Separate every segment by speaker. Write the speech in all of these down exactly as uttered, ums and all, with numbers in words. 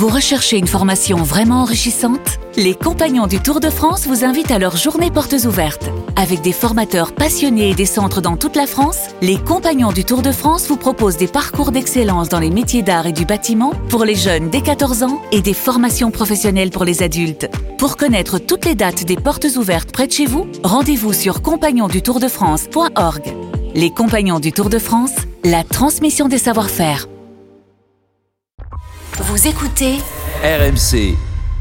Speaker 1: Vous recherchez une formation vraiment enrichissante ? Les Compagnons du Tour de France vous invitent à leur journée portes ouvertes. Avec des formateurs passionnés et des centres dans toute la France, les Compagnons du Tour de France vous proposent des parcours d'excellence dans les métiers d'art et du bâtiment pour les jeunes dès quatorze ans et des formations professionnelles pour les adultes. Pour connaître toutes les dates des portes ouvertes près de chez vous, rendez-vous sur compagnons du tour de france point org. Les Compagnons du Tour de France, la transmission des savoir-faire. Vous écoutez
Speaker 2: R M C.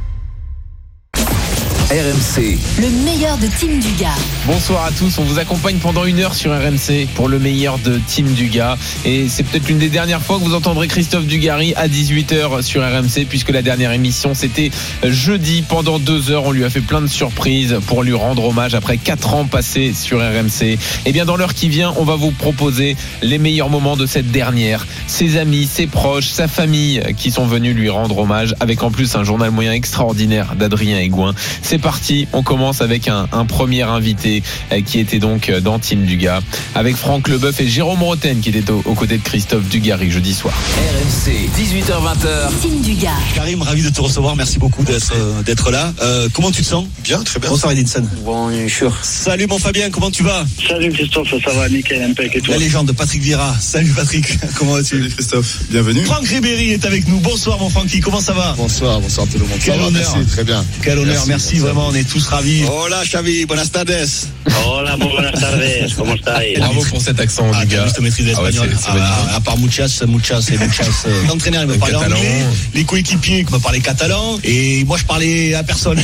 Speaker 2: R M C.
Speaker 1: Le meilleur de Team Dugas.
Speaker 3: Bonsoir à tous, on vous accompagne pendant une heure sur R M C pour le meilleur de Team Dugas. Et c'est peut-être l'une des dernières fois que vous entendrez Christophe Dugarry à dix-huit heures sur R M C, puisque la dernière émission c'était jeudi. Pendant deux heures, on lui a fait plein de surprises pour lui rendre hommage après quatre ans passés sur R M C. Et bien dans l'heure qui vient, on va vous proposer les meilleurs moments de cette dernière. Ses amis, ses proches, sa famille qui sont venus lui rendre hommage, avec en plus un journal moyen extraordinaire d'Adrien Aigouin. C'est parti, on commence avec un, un premier invité euh, qui était donc dans Team Dugas, avec Franck Leboeuf et Jérôme Roten qui était aux côtés de Christophe Dugarry jeudi soir.
Speaker 2: R M C, dix-huit heures vingt.
Speaker 1: Team Dugas.
Speaker 4: Karim, ravi de te recevoir, merci beaucoup d'être, euh, d'être là. Euh, comment tu te sens ?
Speaker 5: Bien, très bien.
Speaker 4: Bonsoir Edinson.
Speaker 5: Bonjour.
Speaker 4: Salut mon Fabien, comment tu vas ?
Speaker 6: Salut Christophe, ça va nickel, impec et toi ?
Speaker 4: La légende Patrick Vieira. Salut Patrick, comment vas-tu ?
Speaker 5: Salut Christophe, bienvenue.
Speaker 4: Franck Ribéry est avec nous. Bonsoir mon Francky, comment ça va ?
Speaker 5: Bonsoir, bonsoir tout le monde.
Speaker 4: Quel
Speaker 5: ça va,
Speaker 4: honneur.
Speaker 5: merci, très bien.
Speaker 4: Quel honneur, merci,
Speaker 5: merci,
Speaker 4: vraiment, on est tous ravis.
Speaker 5: Hola Xavi, buenas tardes.
Speaker 6: Hola, muy buenas tardes, ¿cómo estáis?
Speaker 3: Bravo pour cet accent
Speaker 4: Ah,
Speaker 3: Dugas.
Speaker 4: t'as juste maîtrise l'espagnol.
Speaker 3: Ah ouais, c'est- c'est
Speaker 4: Ah,
Speaker 3: magnifique.
Speaker 4: à part muchas, muchas et muchas. euh, L'entraîneur, il me
Speaker 3: Le
Speaker 4: parlait
Speaker 3: catalan.
Speaker 4: anglais. Les coéquipiers, qui me parlaient catalan. Et moi, je parlais à personne.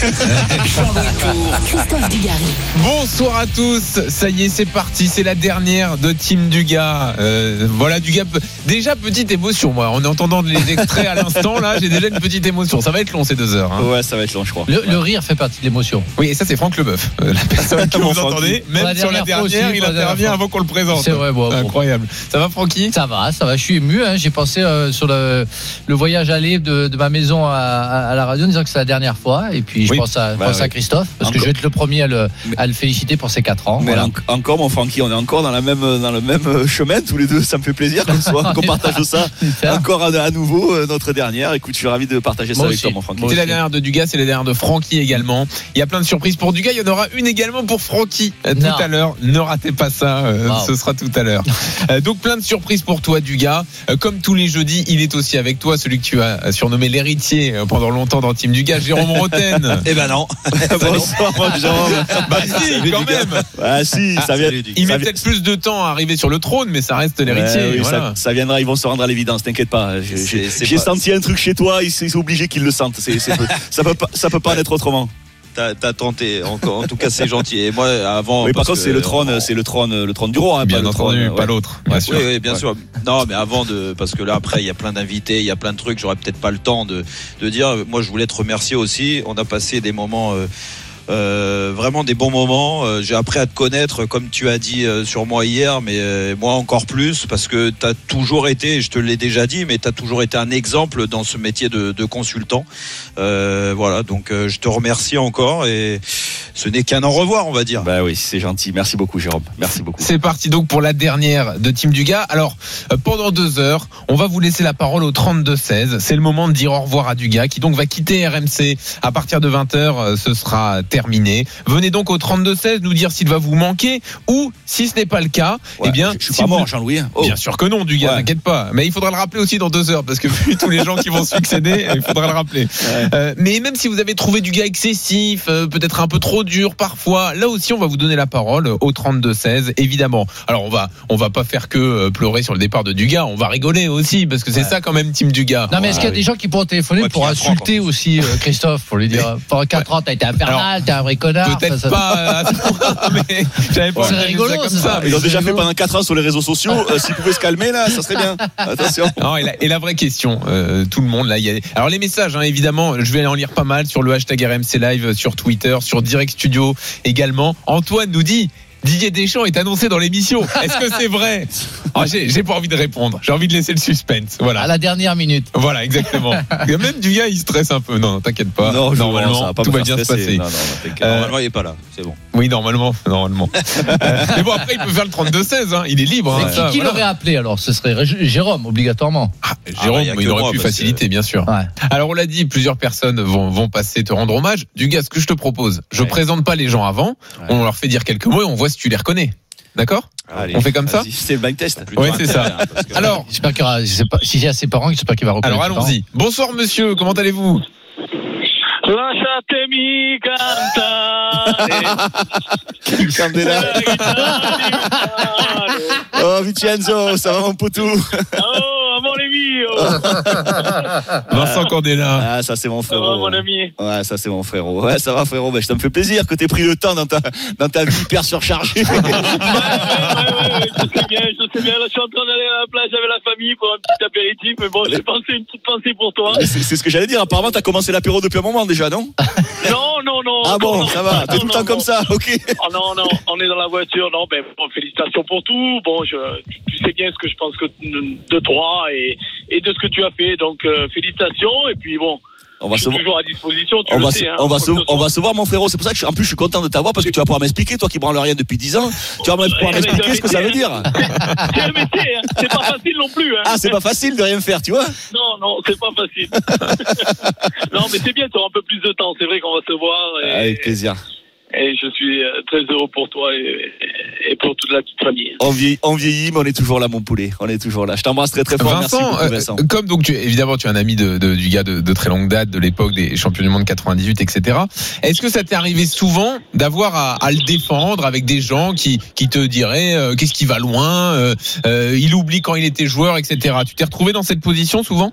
Speaker 1: Christophe Dugarry.
Speaker 3: Bonsoir à tous, ça y est, c'est parti, c'est la dernière de Team Dugas. Euh, voilà, Dugas, déjà petite émotion, moi, en entendant les extraits à l'instant, là, j'ai déjà une petite émotion. Ça va être long ces deux heures. Hein.
Speaker 7: Ouais, ça va être long, je crois.
Speaker 8: Le, le rire fait partie de l'émotion.
Speaker 3: Oui, et ça c'est Franck Leboeuf, euh, la personne que
Speaker 7: Bon,
Speaker 3: vous entendez.
Speaker 8: Pour la
Speaker 3: Même sur la
Speaker 8: dernière fois
Speaker 3: dernière,
Speaker 8: aussi,
Speaker 3: il
Speaker 8: pour la dernière
Speaker 3: intervient
Speaker 8: fois.
Speaker 3: avant qu'on le présente.
Speaker 8: C'est vrai, bon,
Speaker 3: C'est
Speaker 8: bon.
Speaker 3: incroyable. Ça va, Francky ?
Speaker 8: Ça va, ça va. Je suis ému. Hein. J'ai pensé euh, sur le, le voyage aller de, de ma maison à, à, à la radio en disant que c'est la dernière fois. Et puis je
Speaker 3: Oui.
Speaker 8: pense, à,
Speaker 7: Bah,
Speaker 8: pense à
Speaker 7: oui.
Speaker 8: Christophe parce que
Speaker 7: Encore.
Speaker 8: je vais être le premier à le, à le féliciter pour ses quatre ans.
Speaker 7: Mais
Speaker 8: Voilà.
Speaker 7: en- encore, mon Francky, on est encore dans, la même, dans le même euh, chemin tous les deux. Ça me fait plaisir qu'on soit, qu'on partage ça.
Speaker 8: Super.
Speaker 7: Encore à, à nouveau, euh, notre dernière. Écoute, je suis ravi de partager ça
Speaker 8: Moi
Speaker 7: avec
Speaker 8: aussi.
Speaker 7: toi, mon Francky.
Speaker 8: Moi
Speaker 3: C'est la
Speaker 8: aussi.
Speaker 3: dernière de Dugas, c'est la dernière de Francky également. Il y a plein de surprises pour Dugas. Il y en aura une également pour Francky euh, tout
Speaker 8: Non.
Speaker 3: à l'heure. Ne ratez pas ça, euh,
Speaker 8: Wow.
Speaker 3: ce sera tout à l'heure. Euh, donc plein de surprises pour toi, Dugas. Euh, comme tous les jeudis, il est aussi avec toi, celui que tu as surnommé l'héritier euh, pendant longtemps dans Team Dugas, Jérôme Roten.
Speaker 4: Eh ben non.
Speaker 7: Bonsoir, mon Jérôme.
Speaker 3: Bah si, quand même.
Speaker 7: Ah si, ça vient.
Speaker 3: Il
Speaker 7: ça
Speaker 3: met
Speaker 7: vient-
Speaker 3: peut-être plus de temps à arriver sur le trône, mais ça reste l'héritier.
Speaker 7: Ouais, oui,
Speaker 3: voilà.
Speaker 7: ça, ça viendra, ils vont se rendre à l'évidence, t'inquiète pas. J'ai,
Speaker 5: C'est-
Speaker 7: j'ai-
Speaker 5: c'est
Speaker 7: j'ai
Speaker 5: pas-
Speaker 7: senti un truc chez toi, ils- c'est obligé qu'ils le sentent. C'est, c'est, ça peut pas, ça peut pas en être autrement.
Speaker 5: T'as, t'as tenté, encore, en tout cas c'est gentil. Et moi avant.
Speaker 7: Oui, par
Speaker 5: parce
Speaker 7: contre,
Speaker 5: que-
Speaker 7: c'est le trône, c'est le trône, le trône du roi, hein,
Speaker 3: Bien
Speaker 7: pas le
Speaker 3: entendu,
Speaker 7: trône,
Speaker 3: pas
Speaker 7: ouais.
Speaker 3: l'autre, bien
Speaker 7: Ouais.
Speaker 3: sûr.
Speaker 5: Oui, oui, bien
Speaker 7: Ouais.
Speaker 5: sûr. Non, mais avant de, parce que là après il y a plein d'invités, il y a plein de trucs. J'aurais peut-être pas le temps de, de dire. Moi, je voulais te remercier aussi. On a passé des moments. Euh, Euh, vraiment des bons moments. Euh, j'ai appris à te connaître, comme tu as dit euh, sur moi hier, mais euh, moi encore plus, parce que tu as toujours été, je te l'ai déjà dit, mais tu as toujours été un exemple dans ce métier de, de consultant. Euh, voilà, donc euh, je te remercie encore et ce n'est qu'un au revoir, on va dire.
Speaker 7: Bah oui, c'est gentil. Merci beaucoup, Jérôme. Merci beaucoup.
Speaker 3: C'est parti donc pour la dernière de Team Dugas. Alors, euh, pendant deux heures, on va vous laisser la parole au trente-deux seize. C'est le moment de dire au revoir à Dugas, qui donc va quitter R M C à partir de vingt heures. euh, Ce sera terminé. Venez donc au trente-deux seize nous dire s'il va vous manquer ou, si ce n'est pas le cas,
Speaker 7: Ouais,
Speaker 3: eh bien,
Speaker 7: je, je suis
Speaker 3: si
Speaker 7: pas
Speaker 3: vous-
Speaker 7: mort, Jean-Louis. hein. Oh.
Speaker 3: Bien sûr que non, Dugas,
Speaker 7: Ouais.
Speaker 3: t'inquiète pas. Mais il faudra le rappeler aussi dans deux heures, parce que vu tous les gens qui vont succéder, il faudra le rappeler.
Speaker 7: Ouais.
Speaker 3: Euh, mais même si vous avez trouvé Dugas excessif, euh, peut-être un peu trop dur parfois, là aussi on va vous donner la parole au trente-deux seize, évidemment. Alors on va on va pas faire que euh, pleurer sur le départ de Dugas, on va rigoler aussi, parce que c'est
Speaker 7: Ouais.
Speaker 3: ça quand même Team Dugas.
Speaker 8: Non mais est-ce qu'il y a
Speaker 7: oui.
Speaker 8: des gens qui pourront téléphoner
Speaker 5: Ouais,
Speaker 8: pour
Speaker 5: puis il y a Franck,
Speaker 8: insulter
Speaker 5: en plus.
Speaker 8: aussi euh, Christophe, pour lui dire pendant quatre ans t'as été infernal, t'es un vrai connard.
Speaker 3: Peut-être
Speaker 8: ça, ça-
Speaker 3: pas euh, à ce point, mais j'avais pas
Speaker 8: C'est
Speaker 3: envie de
Speaker 8: rigolo,
Speaker 3: dire ça comme
Speaker 8: ça.
Speaker 3: ça.
Speaker 7: Ils ont
Speaker 8: c'est
Speaker 7: déjà fait
Speaker 8: rigolo.
Speaker 7: pendant quatre ans sur les réseaux sociaux. Euh, s'ils pouvaient se calmer là, ça serait bien. Attention.
Speaker 3: Non, et, la, et la vraie question, euh, tout le monde là, il y a... alors les messages, hein, évidemment, je vais en lire pas mal sur le hashtag R M C Live, sur Twitter, sur Direct Studio également. Antoine nous dit Didier Deschamps est annoncé dans l'émission. Est-ce que c'est vrai? Oh, j'ai, j'ai pas envie de répondre. J'ai envie de laisser le suspense. Voilà.
Speaker 8: À la dernière minute.
Speaker 3: Voilà, exactement. Même du gars, il stresse un peu. Non, non t'inquiète pas.
Speaker 7: Non,
Speaker 3: normalement,
Speaker 7: ça va pas
Speaker 3: tout
Speaker 7: me
Speaker 3: va
Speaker 7: faire
Speaker 3: bien se
Speaker 7: stresser.
Speaker 3: passer.
Speaker 7: Non, non, non, t'inquiète.
Speaker 3: Euh,
Speaker 5: Normalement, il est pas là. C'est bon.
Speaker 3: Oui, normalement, normalement. euh, mais bon, après, il peut faire le trente-deux seize. Hein. Il est libre.
Speaker 8: Mais
Speaker 3: Hein,
Speaker 8: qui,
Speaker 3: ça,
Speaker 8: qui
Speaker 3: voilà.
Speaker 8: l'aurait appelé alors? Ce serait Ré- Jérôme, obligatoirement.
Speaker 3: Ah, Jérôme,
Speaker 5: Ah, bah, y a
Speaker 3: il
Speaker 5: que
Speaker 3: aurait
Speaker 5: moi,
Speaker 3: pu
Speaker 5: parce
Speaker 3: faciliter,
Speaker 5: que-
Speaker 3: bien sûr.
Speaker 8: Ouais.
Speaker 3: Alors, on l'a dit, plusieurs personnes vont, vont passer te rendre hommage. Du gars, ce que je te propose, je
Speaker 7: Ouais.
Speaker 3: présente pas les gens avant.
Speaker 7: Ouais.
Speaker 3: On leur fait dire quelques mots et on voit si tu les reconnais. D'accord?
Speaker 7: Allez,
Speaker 3: On fait comme ça?
Speaker 7: vas-y, c'est le blind test.
Speaker 5: Plutôt
Speaker 3: Ouais, c'est ça.
Speaker 5: intérêt, hein, parce que-
Speaker 3: Alors,
Speaker 8: J'espère qu'il y aura, je sais pas, si j'ai ses parents, j'espère qu'il va reconnaître.
Speaker 3: alors
Speaker 8: ses
Speaker 3: allons-y. Bonsoir, monsieur. Comment allez-vous?
Speaker 6: Lasciatemi cantare.
Speaker 7: Candela. Oh, Vincenzo, ça va mon potou?
Speaker 6: Oh, amore mio.
Speaker 3: Vincent Candela.
Speaker 7: Ah, ça c'est mon
Speaker 6: Ça va,
Speaker 7: frérot.
Speaker 6: mon ami?
Speaker 7: Ouais, ça c'est mon frérot. Ouais, ça va frérot. Ben, ça me fait plaisir que t'aies pris le temps dans ta, dans ta vie hyper surchargée.
Speaker 6: Ouais, ouais, ouais, ouais, je sais bien, je sais bien. Là, je suis en train d'aller à la plage avec la famille pour un petit apéritif, mais bon, j'ai pensé une petite pensée pour toi.
Speaker 7: c'est, c'est ce que j'allais dire. Apparemment, t'as commencé l'apéro depuis un moment déjà, non?
Speaker 6: Non, non, non.
Speaker 7: Ah bon,
Speaker 6: non,
Speaker 7: ça va.
Speaker 6: non,
Speaker 7: T'es tout le
Speaker 6: non,
Speaker 7: temps
Speaker 6: non.
Speaker 7: comme ça, ok.
Speaker 6: Oh non, non, on est dans la voiture. Non, ben, bon, félicitations pour tout. Bon, je, tu, tu sais bien ce que je pense que, de toi et, et de ce que tu as fait. Donc, euh, félicitations. Et puis, bon,
Speaker 7: On va
Speaker 6: je
Speaker 7: se
Speaker 6: suis toujours à disposition. Tu
Speaker 7: On
Speaker 6: le
Speaker 7: va,
Speaker 6: sais,
Speaker 7: se,
Speaker 6: hein,
Speaker 7: on, va se,
Speaker 6: quoi que ce
Speaker 7: on va
Speaker 6: soit.
Speaker 7: se voir mon frérot, c'est pour ça que je, suis- en plus je suis content de t'avoir parce que tu vas pouvoir m'expliquer, toi qui branles rien depuis dix ans, tu vas pouvoir
Speaker 6: Ouais,
Speaker 7: m'expliquer
Speaker 6: mais
Speaker 7: ce que ça veut dire.
Speaker 6: C'est un métier, hein. C'est pas facile non plus. Hein.
Speaker 7: Ah, c'est pas facile de rien faire, tu vois.
Speaker 6: Non, non, c'est pas facile. Non, mais c'est bien, tu auras un peu plus de temps. C'est vrai qu'on va se voir. Et,
Speaker 7: Avec plaisir.
Speaker 6: et je suis euh, très heureux pour toi et, et pour toute la petite famille.
Speaker 7: On vieillit, on vieillit, mais on est toujours là, mon poulet. On est toujours là. Je t'embrasse très très fort. Merci
Speaker 3: Vincent,
Speaker 7: beaucoup,
Speaker 3: euh,
Speaker 7: Vincent.
Speaker 3: comme donc tu, évidemment tu es un ami de, de- du gars de, de très longue date, de l'époque des champions du monde quatre-vingt-dix-huit, et cetera. Est-ce que ça t'est arrivé souvent d'avoir à, à le défendre avec des gens qui, qui te diraient euh, qu'est-ce qui va loin, euh, euh, il oublie quand il était joueur, et cetera. Tu t'es retrouvé dans cette position souvent?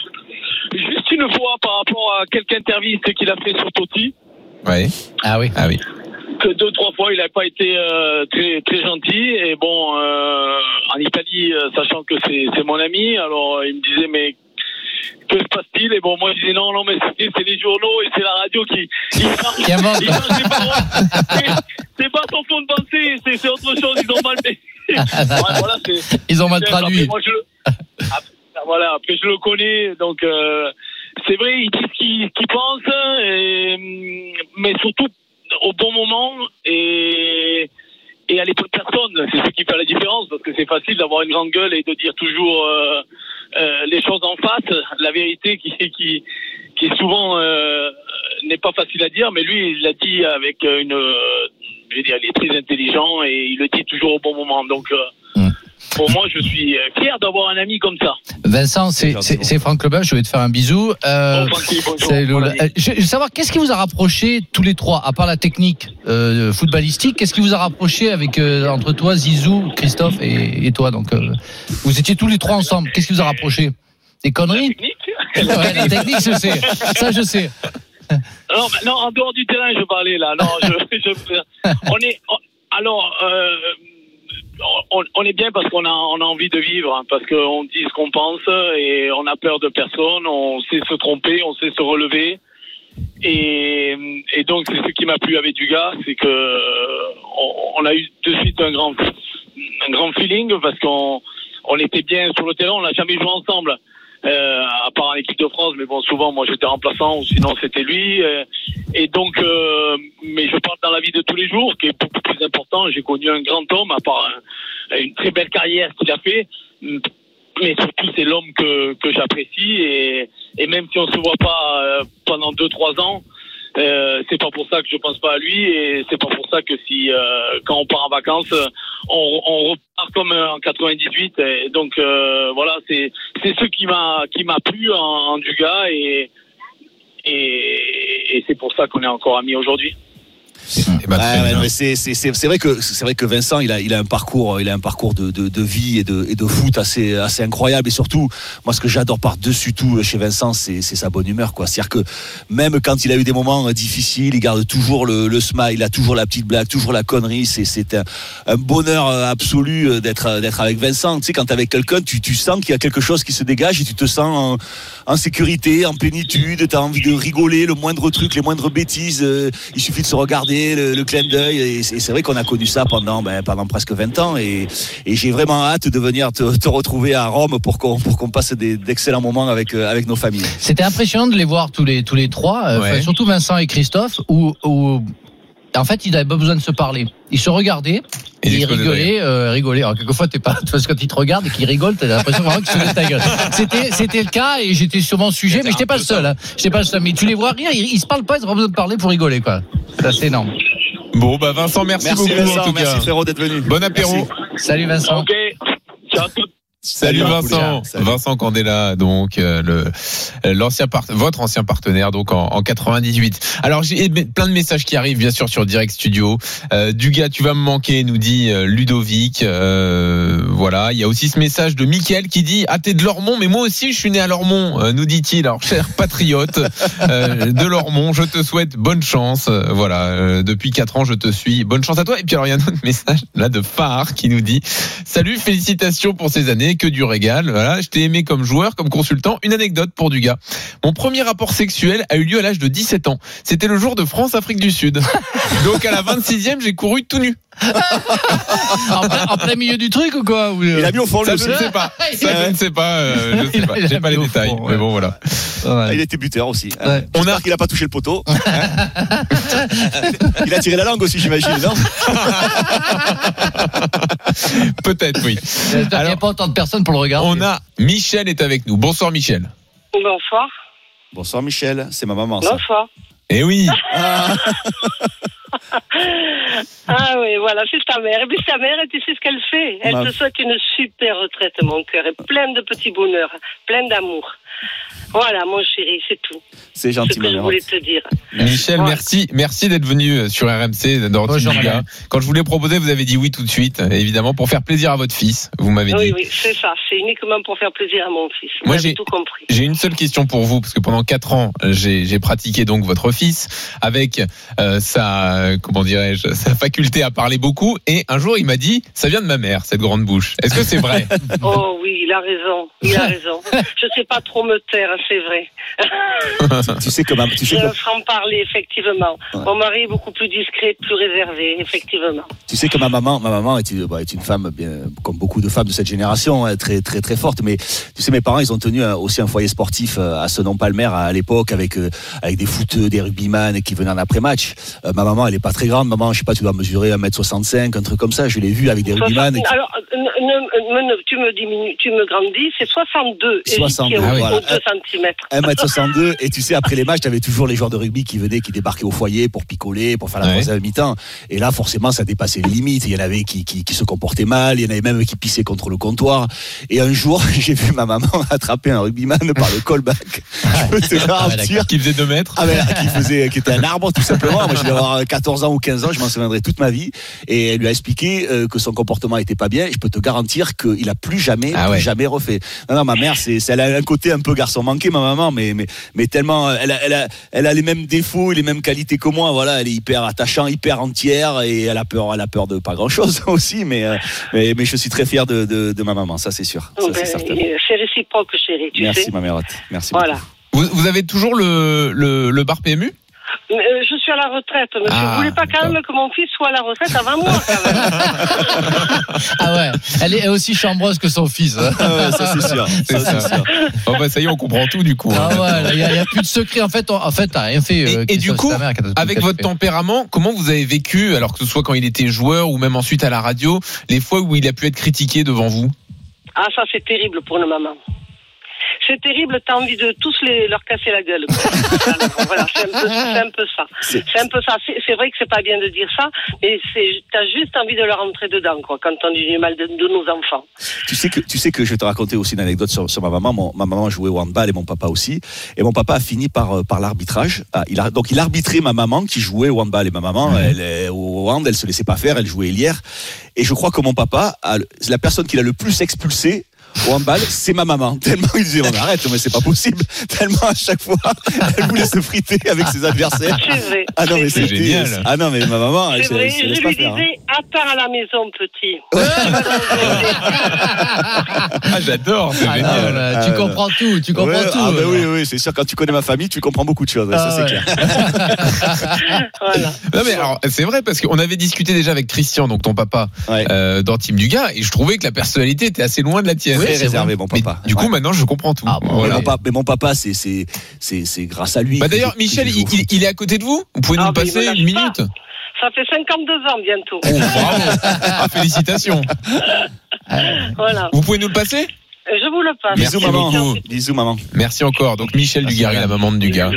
Speaker 6: Juste une fois par rapport à quelques interviews qu'il a fait sur Totti,
Speaker 3: Ouais.
Speaker 8: Ah oui.
Speaker 3: Ah oui.
Speaker 6: que deux trois fois il n'a pas été euh, très très gentil. Et bon, euh, en Italie, euh, sachant que c'est c'est mon ami, alors euh, il me disait mais que se passe-t-il? Et bon, moi je disais non non mais c'est c'est les journaux et c'est la radio qui qui changent-
Speaker 8: Qui invente.
Speaker 6: ils changent les paroles. C'est- c'est pas son fond de pensée, c'est c'est autre chose. Ils ont mal. Ouais, voilà, c'est
Speaker 8: Ils ont mal
Speaker 6: Après,
Speaker 8: traduit.
Speaker 6: moi, je le... après, voilà, après je le connais, donc euh, c'est vrai, il dit ce qu'il, ce qu'il pense, et, mais surtout au bon moment et, et à les bonnes personnes. C'est ce qui fait la différence, parce que c'est facile d'avoir une grande gueule et de dire toujours euh, euh, les choses en face, la vérité qui, qui, qui est souvent euh, n'est pas facile à dire, mais lui il l'a dit avec une, euh, je veux dire, il est très intelligent et il le dit toujours au bon moment. Donc euh,
Speaker 8: Mm.
Speaker 6: pour moi, je suis fier d'avoir un ami comme ça.
Speaker 8: Vincent, c'est,
Speaker 7: gentil,
Speaker 8: c'est,
Speaker 7: bon.
Speaker 8: c'est Franck Lebas, je vais te faire un bisou. Euh,
Speaker 6: Bon, Francky, bonjour.
Speaker 8: c'est
Speaker 6: Bon
Speaker 8: le-
Speaker 6: ami.
Speaker 8: euh, je, je veux savoir, qu'est-ce qui vous a rapproché tous les trois, à part la technique euh, footballistique, qu'est-ce qui vous a rapproché avec, euh, entre toi, Zizou, Christophe et, et toi donc, euh, vous étiez tous les trois ensemble, qu'est-ce qui vous a rapproché? Des conneries?
Speaker 6: Technique.
Speaker 8: Ouais, la technique, je sais. Ça, je sais.
Speaker 6: Non, mais non, en dehors du terrain, je parlais là. Non, je, je- on est, on- alors, euh, on, on est bien parce qu'on a, on a envie de vivre, hein, parce qu'on dit ce qu'on pense et on a peur de personne. On sait se tromper, on sait se relever. Et, et donc, c'est ce qui m'a plu avec Dugas, c'est que euh, on, on a eu de suite un grand, un grand feeling parce qu'on, on était bien sur le terrain. On n'a jamais joué ensemble. Euh, à part en équipe de France, mais bon, souvent moi j'étais remplaçant ou sinon c'était lui. Euh, et donc, euh, mais je parle dans la vie de tous les jours, qui est beaucoup plus important. J'ai connu un grand homme, à part un, une très belle carrière qu'il a fait, mais surtout c'est l'homme que que j'apprécie et, et même si on se voit pas euh, pendant deux trois ans. Euh, c'est pas pour ça que je pense pas à lui et c'est pas pour ça que si euh, quand on part en vacances on, on repart comme en quatre-vingt-dix-huit et donc euh, voilà c'est c'est ce qui m'a qui m'a plu en, en Dugas et, et et c'est pour ça qu'on est encore amis aujourd'hui.
Speaker 3: Eh ben, très
Speaker 7: Ouais, ouais,
Speaker 3: bien.
Speaker 7: mais c'est, c'est, c'est, c'est vrai que c'est vrai que Vincent il a il a un parcours il a un parcours de, de, de vie et de, et de foot assez assez incroyable et surtout moi ce que j'adore par dessus tout chez Vincent c'est, c'est sa bonne humeur quoi, c'est-à-dire que même quand il a eu des moments difficiles il garde toujours le, le smile, il a toujours la petite blague, toujours la connerie, c'est, c'est un, un bonheur absolu d'être d'être avec Vincent. Tu sais quand t'es avec quelqu'un tu, tu sens qu'il y a quelque chose qui se dégage et tu te sens en, en sécurité, en plénitude, t'as envie de rigoler, le moindre truc, les moindres bêtises, euh, il suffit de se regarder regardé le, le clin d'œil. Et c'est, et c'est vrai qu'on a connu ça pendant, ben, pendant presque vingt ans. Et, et j'ai vraiment hâte de venir te, te retrouver à Rome pour qu'on, pour qu'on passe des, d'excellents moments avec, euh, avec nos familles.
Speaker 8: C'était impressionnant de les voir tous les, tous les trois, euh,
Speaker 3: Ouais.
Speaker 8: surtout Vincent et Christophe, où, où en fait ils n'avaient pas besoin de se parler. Ils se regardaient.
Speaker 3: Et
Speaker 8: Et
Speaker 3: ils
Speaker 8: il
Speaker 3: explosaient
Speaker 8: rigolait, euh, rigolait. Alors, quelquefois, t'es pas, parce que quand il te regarde et qu'il rigole, t'as l'impression vraiment qu'il se met ta gueule. C'était, c'était le cas et j'étais sûrement sujet, mais j'étais pas le seul, hein. J'étais pas le seul. Mais tu les vois rire, ils, ils se parlent pas, ils ont pas besoin de parler pour rigoler, quoi. C'est assez énorme.
Speaker 3: Bon, bah Vincent, merci,
Speaker 7: Merci
Speaker 3: beaucoup
Speaker 7: Vincent,
Speaker 3: en tout
Speaker 7: merci
Speaker 3: cas.
Speaker 7: frérot d'être venu.
Speaker 3: Bon apéro.
Speaker 7: Merci.
Speaker 8: Salut Vincent.
Speaker 6: Ok. Ciao à tous.
Speaker 3: Salut
Speaker 7: Salut,
Speaker 3: Vincent,
Speaker 7: Salut.
Speaker 3: Vincent Candela, donc euh, le l'ancien part, votre ancien partenaire, donc en, en quatre-vingt-dix-huit. Alors j'ai plein de messages qui arrivent bien sûr sur Direct Studio. Euh, Dugas, tu vas me manquer, nous dit euh, Ludovic. Euh, voilà, il y a aussi ce message de Mickaël qui dit ah t'es de Lormont, mais moi aussi je suis né à Lormont, euh, nous dit-il. Alors cher patriote euh, de Lormont, je te souhaite bonne chance. Euh, voilà, euh, depuis quatre ans je te suis, bonne chance à toi. Et puis alors il y a un autre message là de Fahar qui nous dit salut, félicitations pour ces années. Que du régal. Voilà, je t'ai aimé comme joueur, comme consultant. Une anecdote pour Dugas. Mon premier rapport sexuel a eu lieu à l'âge de dix-sept ans. C'était le jour de France-Afrique du Sud. Donc à la vingt-sixième, j'ai couru tout nu.
Speaker 8: en, plein, en plein milieu du truc ou quoi? Ou, euh...
Speaker 7: Il a mis au fond
Speaker 3: Ça,
Speaker 7: le
Speaker 3: je ne sais pas. Ça, je ne sais pas. Euh, je sais pas. J'ai pas les détails.
Speaker 8: fond, ouais.
Speaker 3: Mais bon, voilà.
Speaker 7: Ah, il était buteur aussi.
Speaker 8: Ouais.
Speaker 7: On a qu'il a pas touché le poteau. Il a tiré la langue aussi, j'imagine, non?
Speaker 3: Peut-être, oui.
Speaker 8: J'espère qu'il n'y a
Speaker 3: Alors,
Speaker 8: pas autant de personnes pour le regarder.
Speaker 3: on a Michel est avec nous. Bonsoir Michel.
Speaker 9: Bonsoir.
Speaker 7: Bonsoir Michel, c'est ma maman ça.
Speaker 9: Bonsoir.
Speaker 3: Eh oui.
Speaker 7: Ah,
Speaker 9: Ah oui, voilà, c'est ta mère. Et puis ta mère, et tu sais ce qu'elle fait. Elle
Speaker 7: Ma-
Speaker 9: te souhaite une super retraite, mon cœur, et plein de petits bonheurs, plein d'amour. Voilà, mon chéri, c'est tout.
Speaker 7: c'est
Speaker 9: Ce
Speaker 7: gentil
Speaker 9: que
Speaker 7: ma
Speaker 9: je
Speaker 7: mère.
Speaker 9: voulais te dire.
Speaker 3: Michel,
Speaker 9: Ouais.
Speaker 3: merci, merci d'être venu sur R M C dans
Speaker 8: Bonjour,
Speaker 3: Team Dugas.
Speaker 8: madame.
Speaker 3: Quand je vous l'ai proposé, vous avez dit oui tout de suite, évidemment, pour faire plaisir à votre fils. Vous m'avez
Speaker 9: Oui,
Speaker 3: dit.
Speaker 9: oui, c'est ça. C'est uniquement pour faire plaisir à mon fils.
Speaker 3: Moi,
Speaker 9: Moi,
Speaker 3: j'ai-
Speaker 9: j'ai tout compris.
Speaker 3: J'ai une seule question pour vous, parce que pendant quatre ans, j'ai, j'ai pratiqué donc votre fils avec euh, sa, comment dirais-je, sa faculté à parler beaucoup. Et un jour, il m'a dit, ça vient de ma mère, cette grande bouche. Est-ce que c'est vrai?
Speaker 9: Oh oui, il a raison. Il a raison. Je sais pas trop me taire, c'est vrai.
Speaker 7: Tu sais que ma, tu sais
Speaker 9: J'ai
Speaker 7: que,
Speaker 9: un franc-parler, effectivement.
Speaker 7: Ouais.
Speaker 9: Mon mari est beaucoup plus discret, plus réservé, effectivement.
Speaker 7: tu sais que ma maman, ma maman est une, bah, est une femme bien, comme beaucoup de femmes de cette génération, hein, très très très forte. Mais tu sais, mes parents, ils ont tenu euh, aussi un foyer sportif euh, à Senon-Palmer à, à l'époque avec euh, avec des footeux, des rugbyman qui venaient en après-match. Euh, ma maman, elle est pas très grande. Maman, je sais pas, tu dois mesurer un mètre soixante-cinq, un truc comme ça. Je l'ai vu avec des rugbyman. qui-
Speaker 9: Alors, ne, ne- ne- tu me diminues, tu me grandis, c'est soixante-deux.
Speaker 7: soixante-deux,
Speaker 9: Et
Speaker 7: ah oui.
Speaker 9: au
Speaker 7: Voilà.
Speaker 9: deux centimètres.
Speaker 7: un mètre soixante-deux et tu sais après les matchs t'avais toujours les joueurs de rugby qui venaient qui débarquaient au foyer pour picoler pour faire la
Speaker 3: Ouais.
Speaker 7: troisième mi-temps et là forcément ça dépassait les limites. Il y en avait qui, qui, qui se comportaient mal, il y en avait même qui pissaient contre le comptoir et un jour j'ai vu ma maman attraper un rugbyman par le callback. Je peux te garantir
Speaker 3: Qui faisait deux mètres?
Speaker 7: ah ben, qui faisait, qui était un arbre tout simplement. Moi, je devais avoir quatorze ans ou quinze ans, je m'en souviendrai toute ma vie. Et elle lui a expliqué euh, que son comportement était pas bien. Et je peux te garantir qu'il a plus jamais,
Speaker 3: Ah
Speaker 7: plus
Speaker 3: ouais.
Speaker 7: jamais refait. Non, non, ma mère, c'est, c'est, elle a un côté un peu garçon manqué, ma maman, mais, mais, mais tellement, elle a, elle a, elle a les mêmes défauts et les mêmes qualités que moi. Voilà, elle est hyper attachante, hyper entière, et elle a peur, elle a peur de pas grand chose aussi. Mais, euh, mais, mais je suis très fier de, de, de ma maman, ça c'est sûr. Ça,
Speaker 9: Ben,
Speaker 7: c'est certain.
Speaker 9: c'est réciproque, chérie, tu
Speaker 7: Merci
Speaker 9: sais.
Speaker 7: ma mère. Merci.
Speaker 9: Voilà.
Speaker 7: beaucoup.
Speaker 3: Vous, vous avez toujours le, le, le bar P M U?
Speaker 9: Mais, euh, je suis à la retraite, monsieur.
Speaker 3: Ah,
Speaker 9: Vous voulez pas quand même que mon fils soit à la retraite avant moi, quand même.
Speaker 8: Ah ouais. Elle est aussi chambreuse que son fils. hein.
Speaker 7: Ah ouais, ça c'est sûr.
Speaker 3: C'est
Speaker 7: Ça,
Speaker 3: ça.
Speaker 7: c'est sûr.
Speaker 3: Oh bah ça y est, on comprend tout du coup.
Speaker 8: Ah ouais, il n'y a, y a plus de secret. En fait, on- en fait, t'as rien fait.
Speaker 3: Et,
Speaker 8: euh,
Speaker 3: et du
Speaker 8: Christophe,
Speaker 3: coup,
Speaker 8: c'est ta mère qui a tout
Speaker 3: avec
Speaker 8: fait.
Speaker 3: votre tempérament, comment vous avez vécu, alors que ce soit quand il était joueur ou même ensuite à la radio, les fois où il a pu être critiqué devant vous?
Speaker 9: Ah, ça, c'est terrible pour une maman. C'est terrible, t'as envie de tous les, leur casser la gueule. Alors, voilà, c'est un peu, c'est un peu ça.
Speaker 7: C'est-
Speaker 9: C'est un peu ça. C'est, c'est vrai que c'est pas bien de dire ça, mais c'est, t'as juste envie de leur rentrer dedans, quoi, quand on dit du mal de, de nos enfants.
Speaker 7: Tu sais que tu sais que je vais te raconter aussi une anecdote sur, sur ma maman. Mon, ma maman jouait au handball et mon papa aussi. Et mon papa a fini par euh, par l'arbitrage. Ah, il a donc il arbitrait ma maman qui jouait au handball et ma maman
Speaker 3: Mmh.
Speaker 7: elle est au hand, elle se laissait pas faire, elle jouait hier. Et je crois que mon papa a, le- c'est la personne qui l'a le plus expulsé au handball, c'est ma maman. Tellement il disait, on arrête, mais c'est pas possible. Tellement à chaque fois, elle voulait se friter avec ses adversaires.
Speaker 9: C'est vrai.
Speaker 7: Ah non, mais
Speaker 3: c'est
Speaker 7: c'était
Speaker 3: génial.
Speaker 7: Ah non, mais ma maman,
Speaker 9: C'est
Speaker 7: elle,
Speaker 9: vrai,
Speaker 7: elle se
Speaker 9: je
Speaker 7: laisse pas
Speaker 9: lui
Speaker 7: faire. hein.
Speaker 9: disais, attends à la maison, petit.
Speaker 3: Ah, j'adore, c'est
Speaker 8: Ah, non,
Speaker 3: génial.
Speaker 8: là,
Speaker 7: Ah,
Speaker 8: tu
Speaker 7: ouais.
Speaker 8: comprends tout, tu comprends
Speaker 7: Ouais,
Speaker 8: tout.
Speaker 7: ah bah
Speaker 8: alors.
Speaker 7: oui, oui, c'est sûr. Quand tu connais ma famille, tu comprends beaucoup de choses.
Speaker 8: Ah,
Speaker 7: ça, c'est
Speaker 8: ouais.
Speaker 7: clair.
Speaker 9: Voilà.
Speaker 3: Non mais alors c'est vrai parce qu'on avait discuté déjà avec Christian, donc ton papa,
Speaker 7: Ouais.
Speaker 3: euh, dans Team Dugas, et je trouvais que la personnalité était assez loin de la tienne.
Speaker 7: Très
Speaker 8: c'est
Speaker 7: réservé, mon
Speaker 3: Mais
Speaker 7: papa.
Speaker 3: du coup
Speaker 7: Ouais.
Speaker 3: maintenant je comprends tout.
Speaker 8: Ah, bon,
Speaker 7: Mais
Speaker 3: Voilà.
Speaker 7: mon papa, mais mon papa, c'est c'est c'est c'est grâce à lui.
Speaker 3: Bah
Speaker 7: que
Speaker 3: d'ailleurs
Speaker 7: je- que
Speaker 3: Michel,
Speaker 7: je joue
Speaker 3: il,
Speaker 7: au foot.
Speaker 3: il- il est à côté de vous. Vous pouvez
Speaker 9: Ah,
Speaker 3: nous
Speaker 9: bah, il
Speaker 3: passer
Speaker 9: me lâche
Speaker 3: une
Speaker 9: pas.
Speaker 3: minute.
Speaker 9: Ça fait cinquante-deux ans bientôt.
Speaker 3: Oh, bravo. Ah, félicitations.
Speaker 9: Voilà.
Speaker 3: Vous pouvez nous le passer?
Speaker 9: Je vous le passe.
Speaker 3: Merci
Speaker 7: Bisous maman.
Speaker 3: beaucoup.
Speaker 7: Bisous maman.
Speaker 3: Merci encore. Donc Michel Dugarry, la maman de Dugas.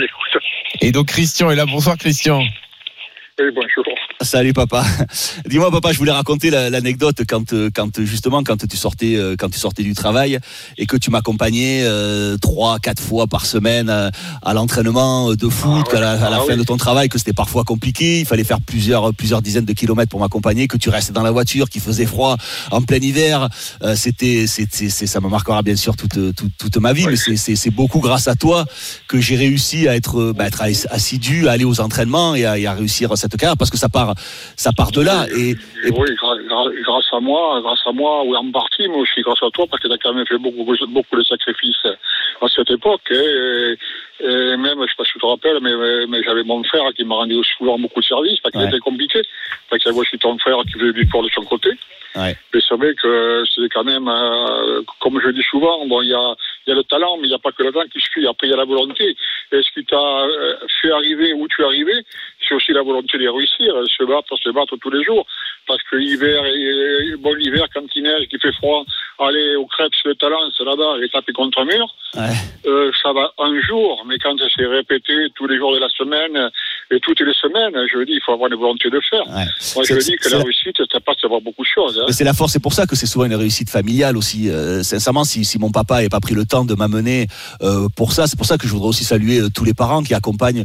Speaker 3: Et donc Christian est là. Bonsoir Christian.
Speaker 6: Oui, bonjour.
Speaker 7: Salut papa. Dis-moi papa, je voulais raconter la- l'anecdote quand euh, quand justement quand tu sortais euh, quand tu sortais du travail et que tu m'accompagnais euh, trois quatre fois par semaine euh, à l'entraînement de foot,
Speaker 6: Ah ouais.
Speaker 7: qu'à la, à la
Speaker 6: Ah
Speaker 7: fin
Speaker 6: oui.
Speaker 7: de ton travail, que c'était parfois compliqué, il fallait faire plusieurs plusieurs dizaines de kilomètres pour m'accompagner, que tu restais dans la voiture, qu'il faisait froid en plein hiver. Euh, c'était c'était c'est ça me marquera bien sûr toute toute, toute ma vie,
Speaker 6: Ouais.
Speaker 7: mais c'est c'est c'est beaucoup grâce à toi que j'ai réussi à être euh, bah, être assidu, à aller aux entraînements et à, et à réussir cette carrière parce que ça part ça part de là et, et
Speaker 6: Oui, gra- gra- grâce à moi, grâce à moi, ou en partie, mais aussi grâce à toi, parce que tu as quand même fait beaucoup, beaucoup de sacrifices à cette époque. hein, Et, et même, je ne sais pas si tu te rappelles, mais, mais j'avais mon frère qui m'a rendu souvent beaucoup de services, parce qu'il
Speaker 7: Ouais.
Speaker 6: était compliqué. Parce qu'il y avait aussi ton frère qui faisait du sport de son côté.
Speaker 7: Ouais.
Speaker 6: Mais c'est vrai que c'est quand même, euh, comme je dis souvent, bon, il y a, il y a le talent, mais il n'y a pas que le talent qui suffit. Après, il y a la volonté. Et ce qui t'a euh, fait arriver où tu es arrivé, c'est aussi la volonté de réussir, se battre, se battre tous les jours. Parce que l'hiver, et, bon, l'hiver, quand il neige, qu'il fait froid, aller au crêpes, le talent, c'est là-bas, et taper contre un mur,
Speaker 7: Ouais.
Speaker 6: euh, ça va un jour. Mais quand c'est répété tous les jours de la semaine, et toutes les semaines, je veux dire, il faut avoir une volonté de faire.
Speaker 7: Ouais.
Speaker 6: Moi, je
Speaker 7: C'est-
Speaker 6: dis que
Speaker 7: c'est
Speaker 6: la
Speaker 7: la-
Speaker 6: réussite, ça passe d'avoir beaucoup de choses. Hein.
Speaker 7: Mais c'est la force, c'est pour ça que c'est souvent une réussite familiale aussi. Euh, sincèrement, si, si mon papa n'avait pas pris le temps de m'amener euh, pour ça, c'est pour ça que je voudrais aussi saluer euh, tous les parents qui accompagnent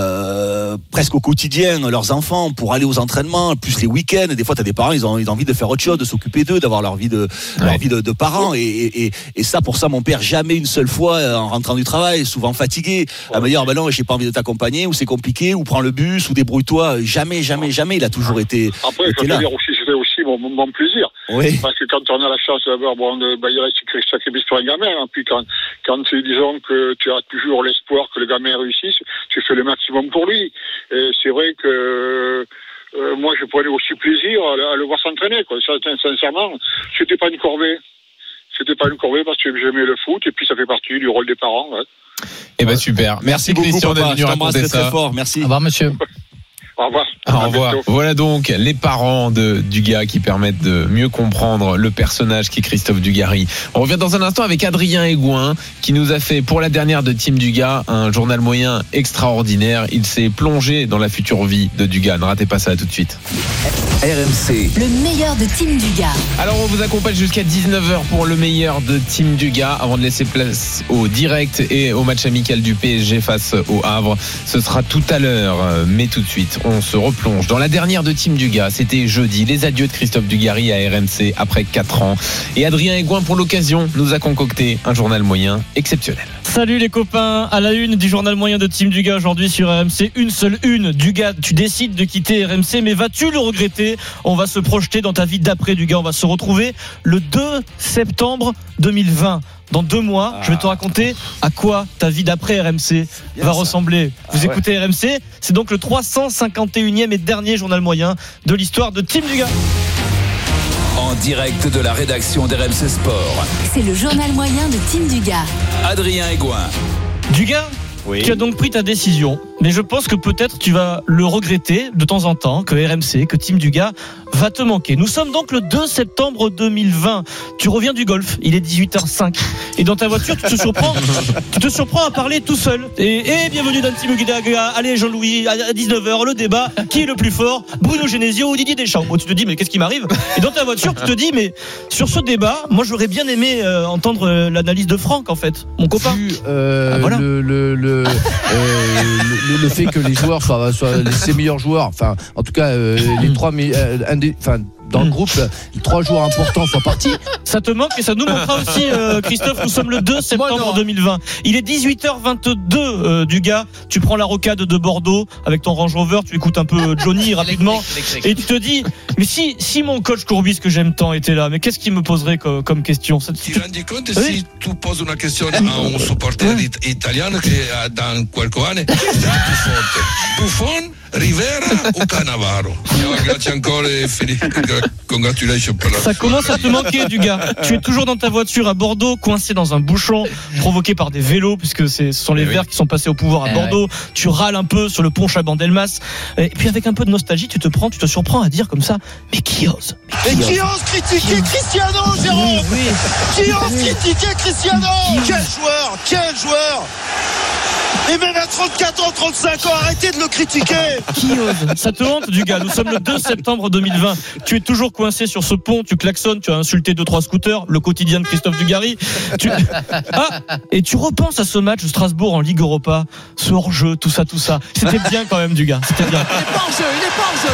Speaker 7: euh, presque au quotidien leurs enfants pour aller aux entraînements, plus les week-ends. Des fois, tu as des parents, ils ont, ils ont envie de faire autre chose, de s'occuper d'eux, d'avoir leur vie de, leur
Speaker 3: Ouais.
Speaker 7: vie de, de parents. Et, et, et, et ça, pour ça, mon père, jamais une seule fois, euh, en rentrant du travail, souvent fatigué, à me dire, ah ben non, j'ai pas envie de t'accompagner, ou c'est compliqué, ou prends le bus, ou débrouille-toi. Jamais, jamais, jamais. Il a toujours été,
Speaker 6: Après, je
Speaker 7: été
Speaker 6: veux
Speaker 7: là.
Speaker 6: dire aussi, c'était aussi mon, mon, mon plaisir.
Speaker 7: Oui.
Speaker 6: Parce que quand on a la chance d'avoir, bon, de, bah, il reste un sacrifice pour un gamin. Hein. Puis quand, quand tu, disons que tu as toujours l'espoir que le gamin réussisse, tu fais le maximum pour lui. Et c'est vrai que euh, moi, je prenais aussi plaisir à, le- à le voir s'entraîner. Quoi. Ça, sincèrement, c'était pas une corvée. C'était pas une corvée parce que j'aimais le foot et puis ça fait partie du rôle des parents. Ouais.
Speaker 3: Eh ben super. Merci,
Speaker 7: beaucoup,
Speaker 3: Christian d'être
Speaker 7: papa.
Speaker 3: venu
Speaker 7: Je t'embrasse
Speaker 3: raconter
Speaker 7: très, très
Speaker 3: ça.
Speaker 7: fort. Merci.
Speaker 8: Au revoir, monsieur.
Speaker 6: Au revoir.
Speaker 3: Au
Speaker 6: À
Speaker 3: revoir.
Speaker 6: bientôt.
Speaker 3: Voilà donc les parents de Dugas qui permettent de mieux comprendre le personnage qui est Christophe Dugarry. On revient dans un instant avec Adrien Aigouin qui nous a fait pour la dernière de Team Dugas un journal moyen extraordinaire. Il s'est plongé dans la future vie de Dugas. Ne ratez pas ça, à tout de suite.
Speaker 2: R M C,
Speaker 1: Le meilleur de Team Dugas.
Speaker 3: Alors on vous accompagne jusqu'à dix-neuf heures pour le meilleur de Team Dugas avant de laisser place au direct et au match amical du P S G face au Havre. Ce sera tout à l'heure, mais tout de suite on se replonge dans la dernière de Team Dugas. C'était jeudi, les adieux de Christophe Dugarry à R M C après quatre ans. Et Adrien Aigouin pour l'occasion nous a concocté un journal moyen exceptionnel.
Speaker 10: Salut les copains, à la une du journal moyen de Team Dugas aujourd'hui sur R M C, une seule une. Dugas, tu décides de quitter R M C, mais vas-tu le regretter? On va se projeter dans ta vie d'après Dugas. On va se retrouver le deux septembre deux mille vingt. Dans deux mois,
Speaker 7: Ah.
Speaker 10: je vais te raconter à quoi ta vie d'après R M C
Speaker 7: Bien
Speaker 10: va
Speaker 7: ça.
Speaker 10: ressembler. Vous
Speaker 7: Ah ouais.
Speaker 10: écoutez R M C, c'est donc le trois cent cinquante et unième et dernier journal moyen de l'histoire de Team Dugas.
Speaker 2: en direct de la rédaction d'R M C Sport.
Speaker 1: C'est le journal moyen de Team Dugas.
Speaker 2: Adrien Aigouin.
Speaker 10: Dugas,
Speaker 7: Oui.
Speaker 10: tu as donc pris ta décision, mais je pense que peut-être tu vas le regretter de temps en temps, que R M C, que Team Dugas va te manquer. Nous sommes donc le deux septembre deux mille vingt. Tu reviens du golf, il est dix-huit heures cinq. Et dans ta voiture, tu te surprends, tu te surprends à parler tout seul. Et, et bienvenue dans Team Dugas. Allez Jean-Louis, à dix-neuf heures, le débat. Qui est le plus fort, Bruno Genesio ou Didier Deschamps? Bon, tu te dis, mais qu'est-ce qui m'arrive? Et dans ta voiture, tu te dis, mais sur ce débat, moi j'aurais bien aimé euh, entendre euh, l'analyse de Franck, en fait, mon copain.
Speaker 8: Vu, euh,
Speaker 10: Ah, voilà.
Speaker 8: le, le, le, euh, le, le fait que les joueurs soient, soient les, ses meilleurs joueurs, enfin, en tout cas, euh, les trois, mais, euh, un des, enfin,
Speaker 11: dans le groupe, les trois joueurs importants sont partis.
Speaker 10: Ça te manque et ça nous manquera aussi, euh, Christophe. Nous sommes le deux septembre deux mille vingt. Il est dix-huit heures vingt-deux euh, du gars. Tu prends la rocade de Bordeaux avec ton Range Rover, tu écoutes un peu Johnny rapidement et tu te dis, mais si, si mon coach Courbis que j'aime tant était là, mais qu'est-ce qu'il me poserait comme, comme question? Ça,
Speaker 12: tu te rends compte oui. Si tu poses une question à un supporter oui. italien qui est dans quelques années, c'est plus forte. Buffon, Rivera ou Cannavaro? Grazie encore et congratulations.
Speaker 10: Ça commence à te manquer du gars. Tu es toujours dans ta voiture à Bordeaux, coincé dans un bouchon provoqué par des vélos, puisque ce sont les Verts qui sont passés au pouvoir à Bordeaux. Tu râles un peu sur le pont Chabandelmas. Et puis avec un peu de nostalgie, tu te prends, tu te surprends à dire comme ça, mais qui ose?
Speaker 13: Mais qui ose critiquer Cristiano, Jérôme? Qui ose critiquer Cristiano? Quel joueur, quel joueur! Et même à trente-quatre ans, trente-cinq ans, arrêtez de le critiquer.
Speaker 10: Qui ose? Ça te hante du gars. Nous sommes le deux septembre deux mille vingt. Tu es toujours coincé sur ce pont, tu klaxonnes, tu as insulté deux trois scooters, le quotidien de Christophe Dugarry. Tu... Ah, et tu repenses à ce match de Strasbourg en Ligue Europa, ce hors-jeu, tout ça, tout ça. C'était bien quand même du gars. C'était bien.
Speaker 11: Il est pas hors-jeu, il est pas hors-jeu.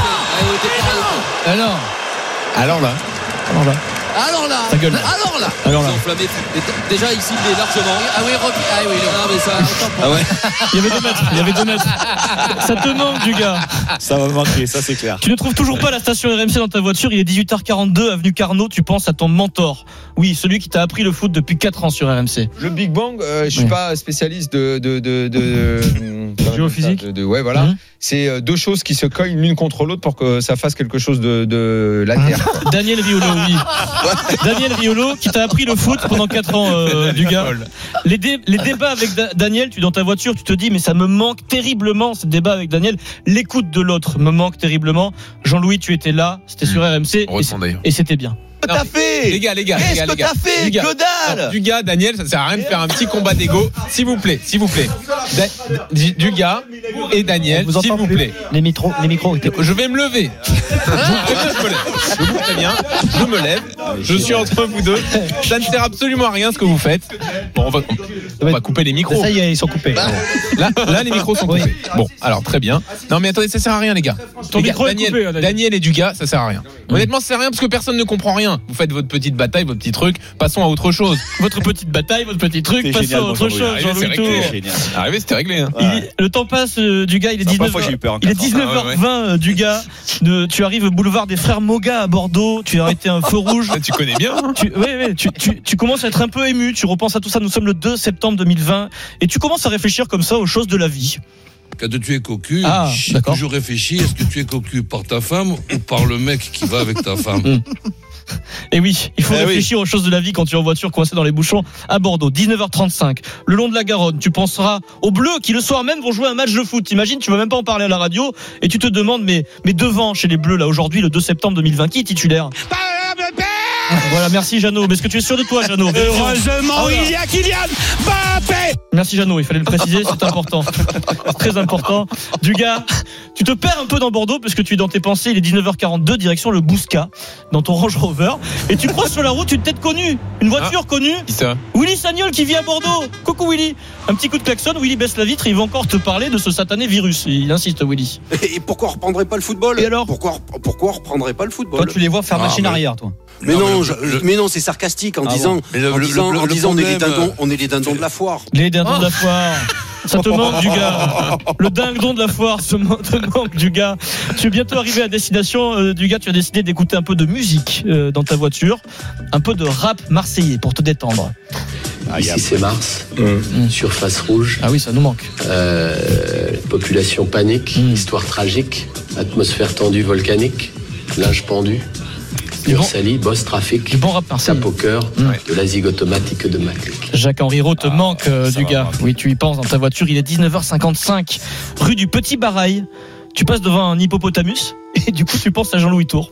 Speaker 11: C'est... Ah non.
Speaker 3: Alors là.
Speaker 10: Alors là.
Speaker 11: Alors là,
Speaker 10: ta gueule.
Speaker 11: alors là,
Speaker 10: alors là.
Speaker 14: Enflammé. Déjà ici, il est largement.
Speaker 11: Ah oui, Rob... ah oui,
Speaker 14: ah, mais ça.
Speaker 10: Ah ouais. Il y avait deux mètres. Il y avait deux mètres. Ça te manque du gars.
Speaker 7: Ça va manquer, ça c'est clair.
Speaker 10: Tu ne trouves toujours pas la station R M C dans ta voiture. Il est dix-huit heures quarante-deux, avenue Carnot. Tu penses à ton mentor. Oui, celui qui t'a appris le foot depuis quatre ans sur R M C.
Speaker 15: Le Big Bang, euh, je suis oui. pas spécialiste de de de, de, de
Speaker 10: géophysique.
Speaker 15: De, de, ouais, voilà. Mm-hmm. C'est deux choses qui se cognent l'une contre l'autre pour que ça fasse quelque chose de, de la terre.
Speaker 10: Daniel Riolo, oui. Daniel Riolo qui t'a appris le foot pendant quatre ans, euh, du gars. Les, dé- les débats avec da- Daniel, tu dans ta voiture, tu te dis mais ça me manque terriblement ce débat avec Daniel. L'écoute de l'autre me manque terriblement. Jean-Louis, tu étais là, c'était sur R M C et, et c'était bien.
Speaker 3: Non,
Speaker 13: t'as fait
Speaker 3: les gars, les gars,
Speaker 13: Qu'est-ce
Speaker 3: les gars,
Speaker 13: que
Speaker 3: les gars,
Speaker 13: t'as fait
Speaker 3: gars,
Speaker 13: que dalle
Speaker 3: non, du gars, Daniel, ça sert à rien de faire un petit combat d'ego. S'il vous plaît, s'il vous plaît. Da- du, du gars et Daniel, s'il vous plaît.
Speaker 10: Les micros, les micros.
Speaker 3: Je vais me lever. Je vous préviens, je me lève. Je vous préviens, je me lève. Je suis entre vous deux. Ça ne sert absolument à rien ce que vous faites. Bon, on va, on va couper les micros.
Speaker 10: Ça y est, ils sont coupés.
Speaker 3: Là, là, les micros sont coupés. Oui. Bon, alors très bien. Non, mais attendez, ça sert à rien, les gars.
Speaker 10: Ton
Speaker 3: les gars,
Speaker 10: micro
Speaker 3: Daniel,
Speaker 10: est coupé, Daniel.
Speaker 3: Daniel et du gars, ça sert à rien. Honnêtement, ça sert à rien parce que personne ne comprend rien. Vous faites votre petite bataille, votre petit truc. Passons à autre chose.
Speaker 10: Votre petite bataille, votre petit truc.
Speaker 7: C'est
Speaker 10: passons
Speaker 7: génial,
Speaker 10: à autre
Speaker 7: bon,
Speaker 10: chose. Jean-Louis Tour.
Speaker 3: Arrivé, c'était réglé. Hein.
Speaker 10: Il, le temps passe euh, du gars. Il est dix-neuf heures. Il est dix-neuf heures vingt euh, du gars. De, tu arrives au boulevard des Frères Moga à Bordeaux. Tu as arrêté un feu rouge.
Speaker 3: Tu connais bien. Hein.
Speaker 10: Tu, oui, oui. Tu, tu, tu commences à être un peu ému. Tu repenses à tout ça. Nous sommes le deux septembre deux mille vingt et tu commences à réfléchir comme ça aux choses de la vie.
Speaker 12: Quand tu es cocu,
Speaker 10: ah,
Speaker 12: j'ai toujours réfléchi, est-ce que tu es cocu par ta femme ou par le mec qui va avec ta femme?
Speaker 10: Et oui, il faut eh réfléchir
Speaker 12: oui.
Speaker 10: aux choses de la vie quand tu es en voiture coincé dans les bouchons à Bordeaux. dix-neuf heures trente-cinq, le long de la Garonne, tu penseras aux Bleus qui le soir même vont jouer un match de foot. T'imagines, tu vas même pas en parler à la radio et tu te demandes mais, mais devant chez les Bleus là aujourd'hui le deux septembre deux mille vingt qui est titulaire? Voilà, merci Jeannot. Mais est-ce que tu es sûr de toi, Jeannot?
Speaker 13: Heureusement, oh, il y a Kylian Mbappé.
Speaker 10: Merci Jeannot, il fallait le préciser, c'est important. Très important. Du gars, tu te perds un peu dans Bordeaux parce que tu es dans tes pensées, il est dix-neuf heures quarante-deux, direction le Bouscat, dans ton Range Rover. Et tu croises sur la route une tête connue, une voiture ah, connue.
Speaker 3: Qui ça?
Speaker 10: Willy Sagnol qui vit à Bordeaux. Coucou Willy. Un petit coup de klaxon, Willy baisse la vitre et il va encore te parler de ce satané virus. Il insiste, Willy.
Speaker 16: Et pourquoi on reprendrait pas le football?
Speaker 10: Et alors?
Speaker 16: Pourquoi, pourquoi on reprendrait pas le football?
Speaker 8: Toi, tu les vois faire ah, machine mais... arrière, toi.
Speaker 16: Mais non, non je, le, mais non, c'est sarcastique en ah disant, bon. le, en le, disant, le, en disant problème, on est les dindons, on est les dindons de la foire.
Speaker 10: Les dindons oh. de la foire. Ça te manque du gars. Le dindon de la foire te manque du gars. Tu es bientôt arrivé à destination euh, du gars. Tu as décidé d'écouter un peu de musique euh, dans ta voiture, un peu de rap marseillais pour te détendre.
Speaker 17: Ah, Ici c'est Mars, mmh. surface rouge.
Speaker 10: Ah oui, ça nous manque.
Speaker 17: Euh, population panique, mmh. histoire tragique, atmosphère tendue volcanique, linge pendu. Ursali, boss trafic,
Speaker 10: du bon rap
Speaker 17: tape au cœur, mmh. de la zig automatique de Maclick.
Speaker 10: Jacques-Henri Roux te ah, manque euh, du gars.
Speaker 17: Va,
Speaker 10: oui, tu y penses dans ta voiture. Il est dix-neuf heures cinquante-cinq, rue du Petit Barail. Tu passes devant un hippopotamus et du coup tu penses à Jean-Louis Tour.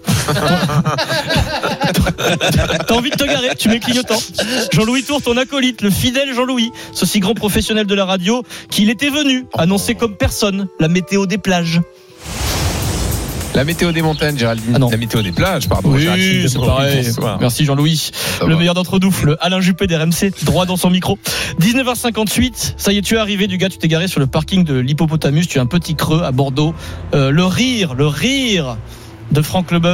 Speaker 10: T'as envie de te garer, tu mets clignotant. Jean-Louis Tour, ton acolyte, le fidèle Jean-Louis, ce si grand professionnel de la radio, qu'il était venu annoncer comme personne la météo des plages.
Speaker 3: La météo des montagnes, Géraldine.
Speaker 10: Ah non.
Speaker 3: La météo des plages, pardon.
Speaker 10: Oui, Géraldine, c'est pareil. Merci Jean-Louis. Ça le va. Meilleur d'entre nous, le Alain Juppé d'R M C, droit dans son micro. dix-neuf heures cinquante-huit, ça y est, tu es arrivé du gars, tu t'es garé sur le parking de l'Hippopotamus, tu as un petit creux à Bordeaux. Euh, le rire, le rire de Franck Leboeuf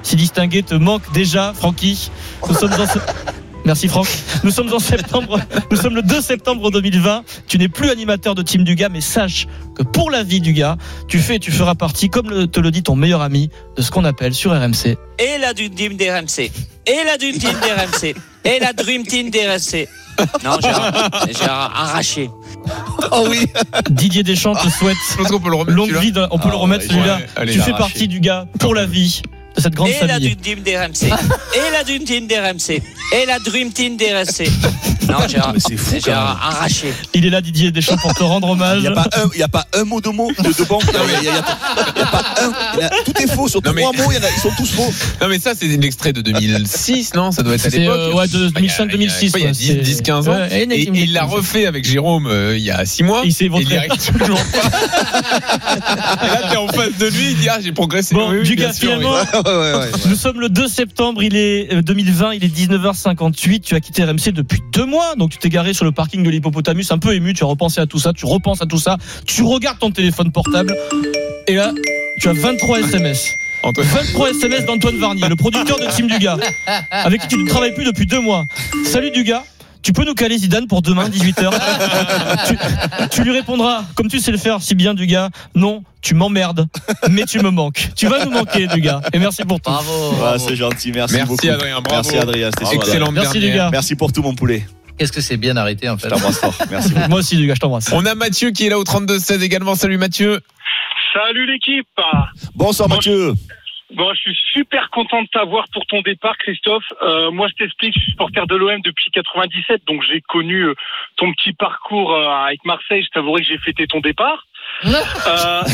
Speaker 10: si distingué te manque déjà, Francky. Nous sommes en ce... Merci Franck. Nous sommes en septembre, nous sommes le deux septembre deux mille vingt. Tu n'es plus animateur de Team Dugas, mais sache que pour la vie du gars, tu fais et tu feras partie, comme le, te le dit ton meilleur ami, de ce qu'on appelle sur R M C.
Speaker 18: Et la Dream Team d'R M C. Et la Dream Team d'R M C. Et la Dream Team d'R M C. Non, j'ai, j'ai arraché.
Speaker 7: Oh oui.
Speaker 10: Didier Deschamps te souhaite
Speaker 3: qu'on peut le remettre,
Speaker 10: longue vie. On peut ah, le remettre ouais, celui-là. Ouais, allez, tu fais arraché. Partie du gars pour la vie. De cette grande
Speaker 18: et
Speaker 10: famille.
Speaker 18: La Dream Team d'R M C. Et la Dream Team d'R M C. Et la Dream Team d'R M C. Non, j'ai, c'est fou, j'ai arraché.
Speaker 10: Il est là, Didier Deschamps, pour te rendre hommage.
Speaker 7: Il n'y a pas un, il y a pas un mot de mot de, de bon. Il n'y a, a, a pas un. Il y a, tout est faux. Sur non, trois mais... mots, il y en a, ils sont tous faux.
Speaker 3: Non, mais ça, c'est un extrait de deux mille six, non? Ça doit être à l'époque.
Speaker 10: Euh, ouais, de deux mille cinq deux mille six.
Speaker 3: Il y a dix quinze ans. Ouais, et, et il l'a refait avec Jérôme euh, il y a six mois.
Speaker 10: Il s'est
Speaker 3: il n'y arrive toujours pas. Et là, t'es en face de lui, il dit, ah, j'ai progressé.
Speaker 10: Bon, du gars, finalement. Nous sommes le deux septembre, il est deux mille vingt, il est dix-neuf heures cinquante-huit. Tu as quitté R M C depuis deux mois, donc tu t'es garé sur le parking de l'Hippopotamus, un peu ému. Tu as repensé à tout ça, tu repenses à tout ça, tu regardes ton téléphone portable, et là, tu as vingt-trois S M S.
Speaker 3: Antoine.
Speaker 10: vingt-trois S M S d'Antoine Varnier, le producteur de Team Dugas, avec qui tu ne travailles plus depuis deux mois. Salut Dugas. Tu peux nous caler Zidane pour demain, dix-huit heures. tu, tu lui répondras, comme tu sais le faire si bien, Dugas. Non, tu m'emmerdes, mais tu me manques. Tu vas nous manquer, Dugas. Et merci pour tout.
Speaker 7: Bravo. bravo. Ouais, c'est gentil, merci, merci beaucoup.
Speaker 3: Adrien, bravo.
Speaker 7: Merci Adrien, c'était super.
Speaker 3: Excellent.
Speaker 10: Merci Dugas.
Speaker 7: Merci pour tout, mon poulet.
Speaker 8: Qu'est-ce que c'est bien arrêté en fait.
Speaker 7: Je t'embrasse fort. Merci.
Speaker 10: Moi aussi, Dugas, je t'embrasse.
Speaker 3: On a Mathieu qui est là au trente-deux seize également. Salut Mathieu.
Speaker 6: Salut l'équipe.
Speaker 7: Bonsoir bon, Mathieu.
Speaker 6: Bon, je suis super content de t'avoir pour ton départ, Christophe. Euh, moi, je t'explique, je suis supporter de l'O M depuis quatre-vingt-dix-sept, donc j'ai connu euh, ton petit parcours euh, avec Marseille. Je t'avouerai que j'ai fêté ton départ. euh...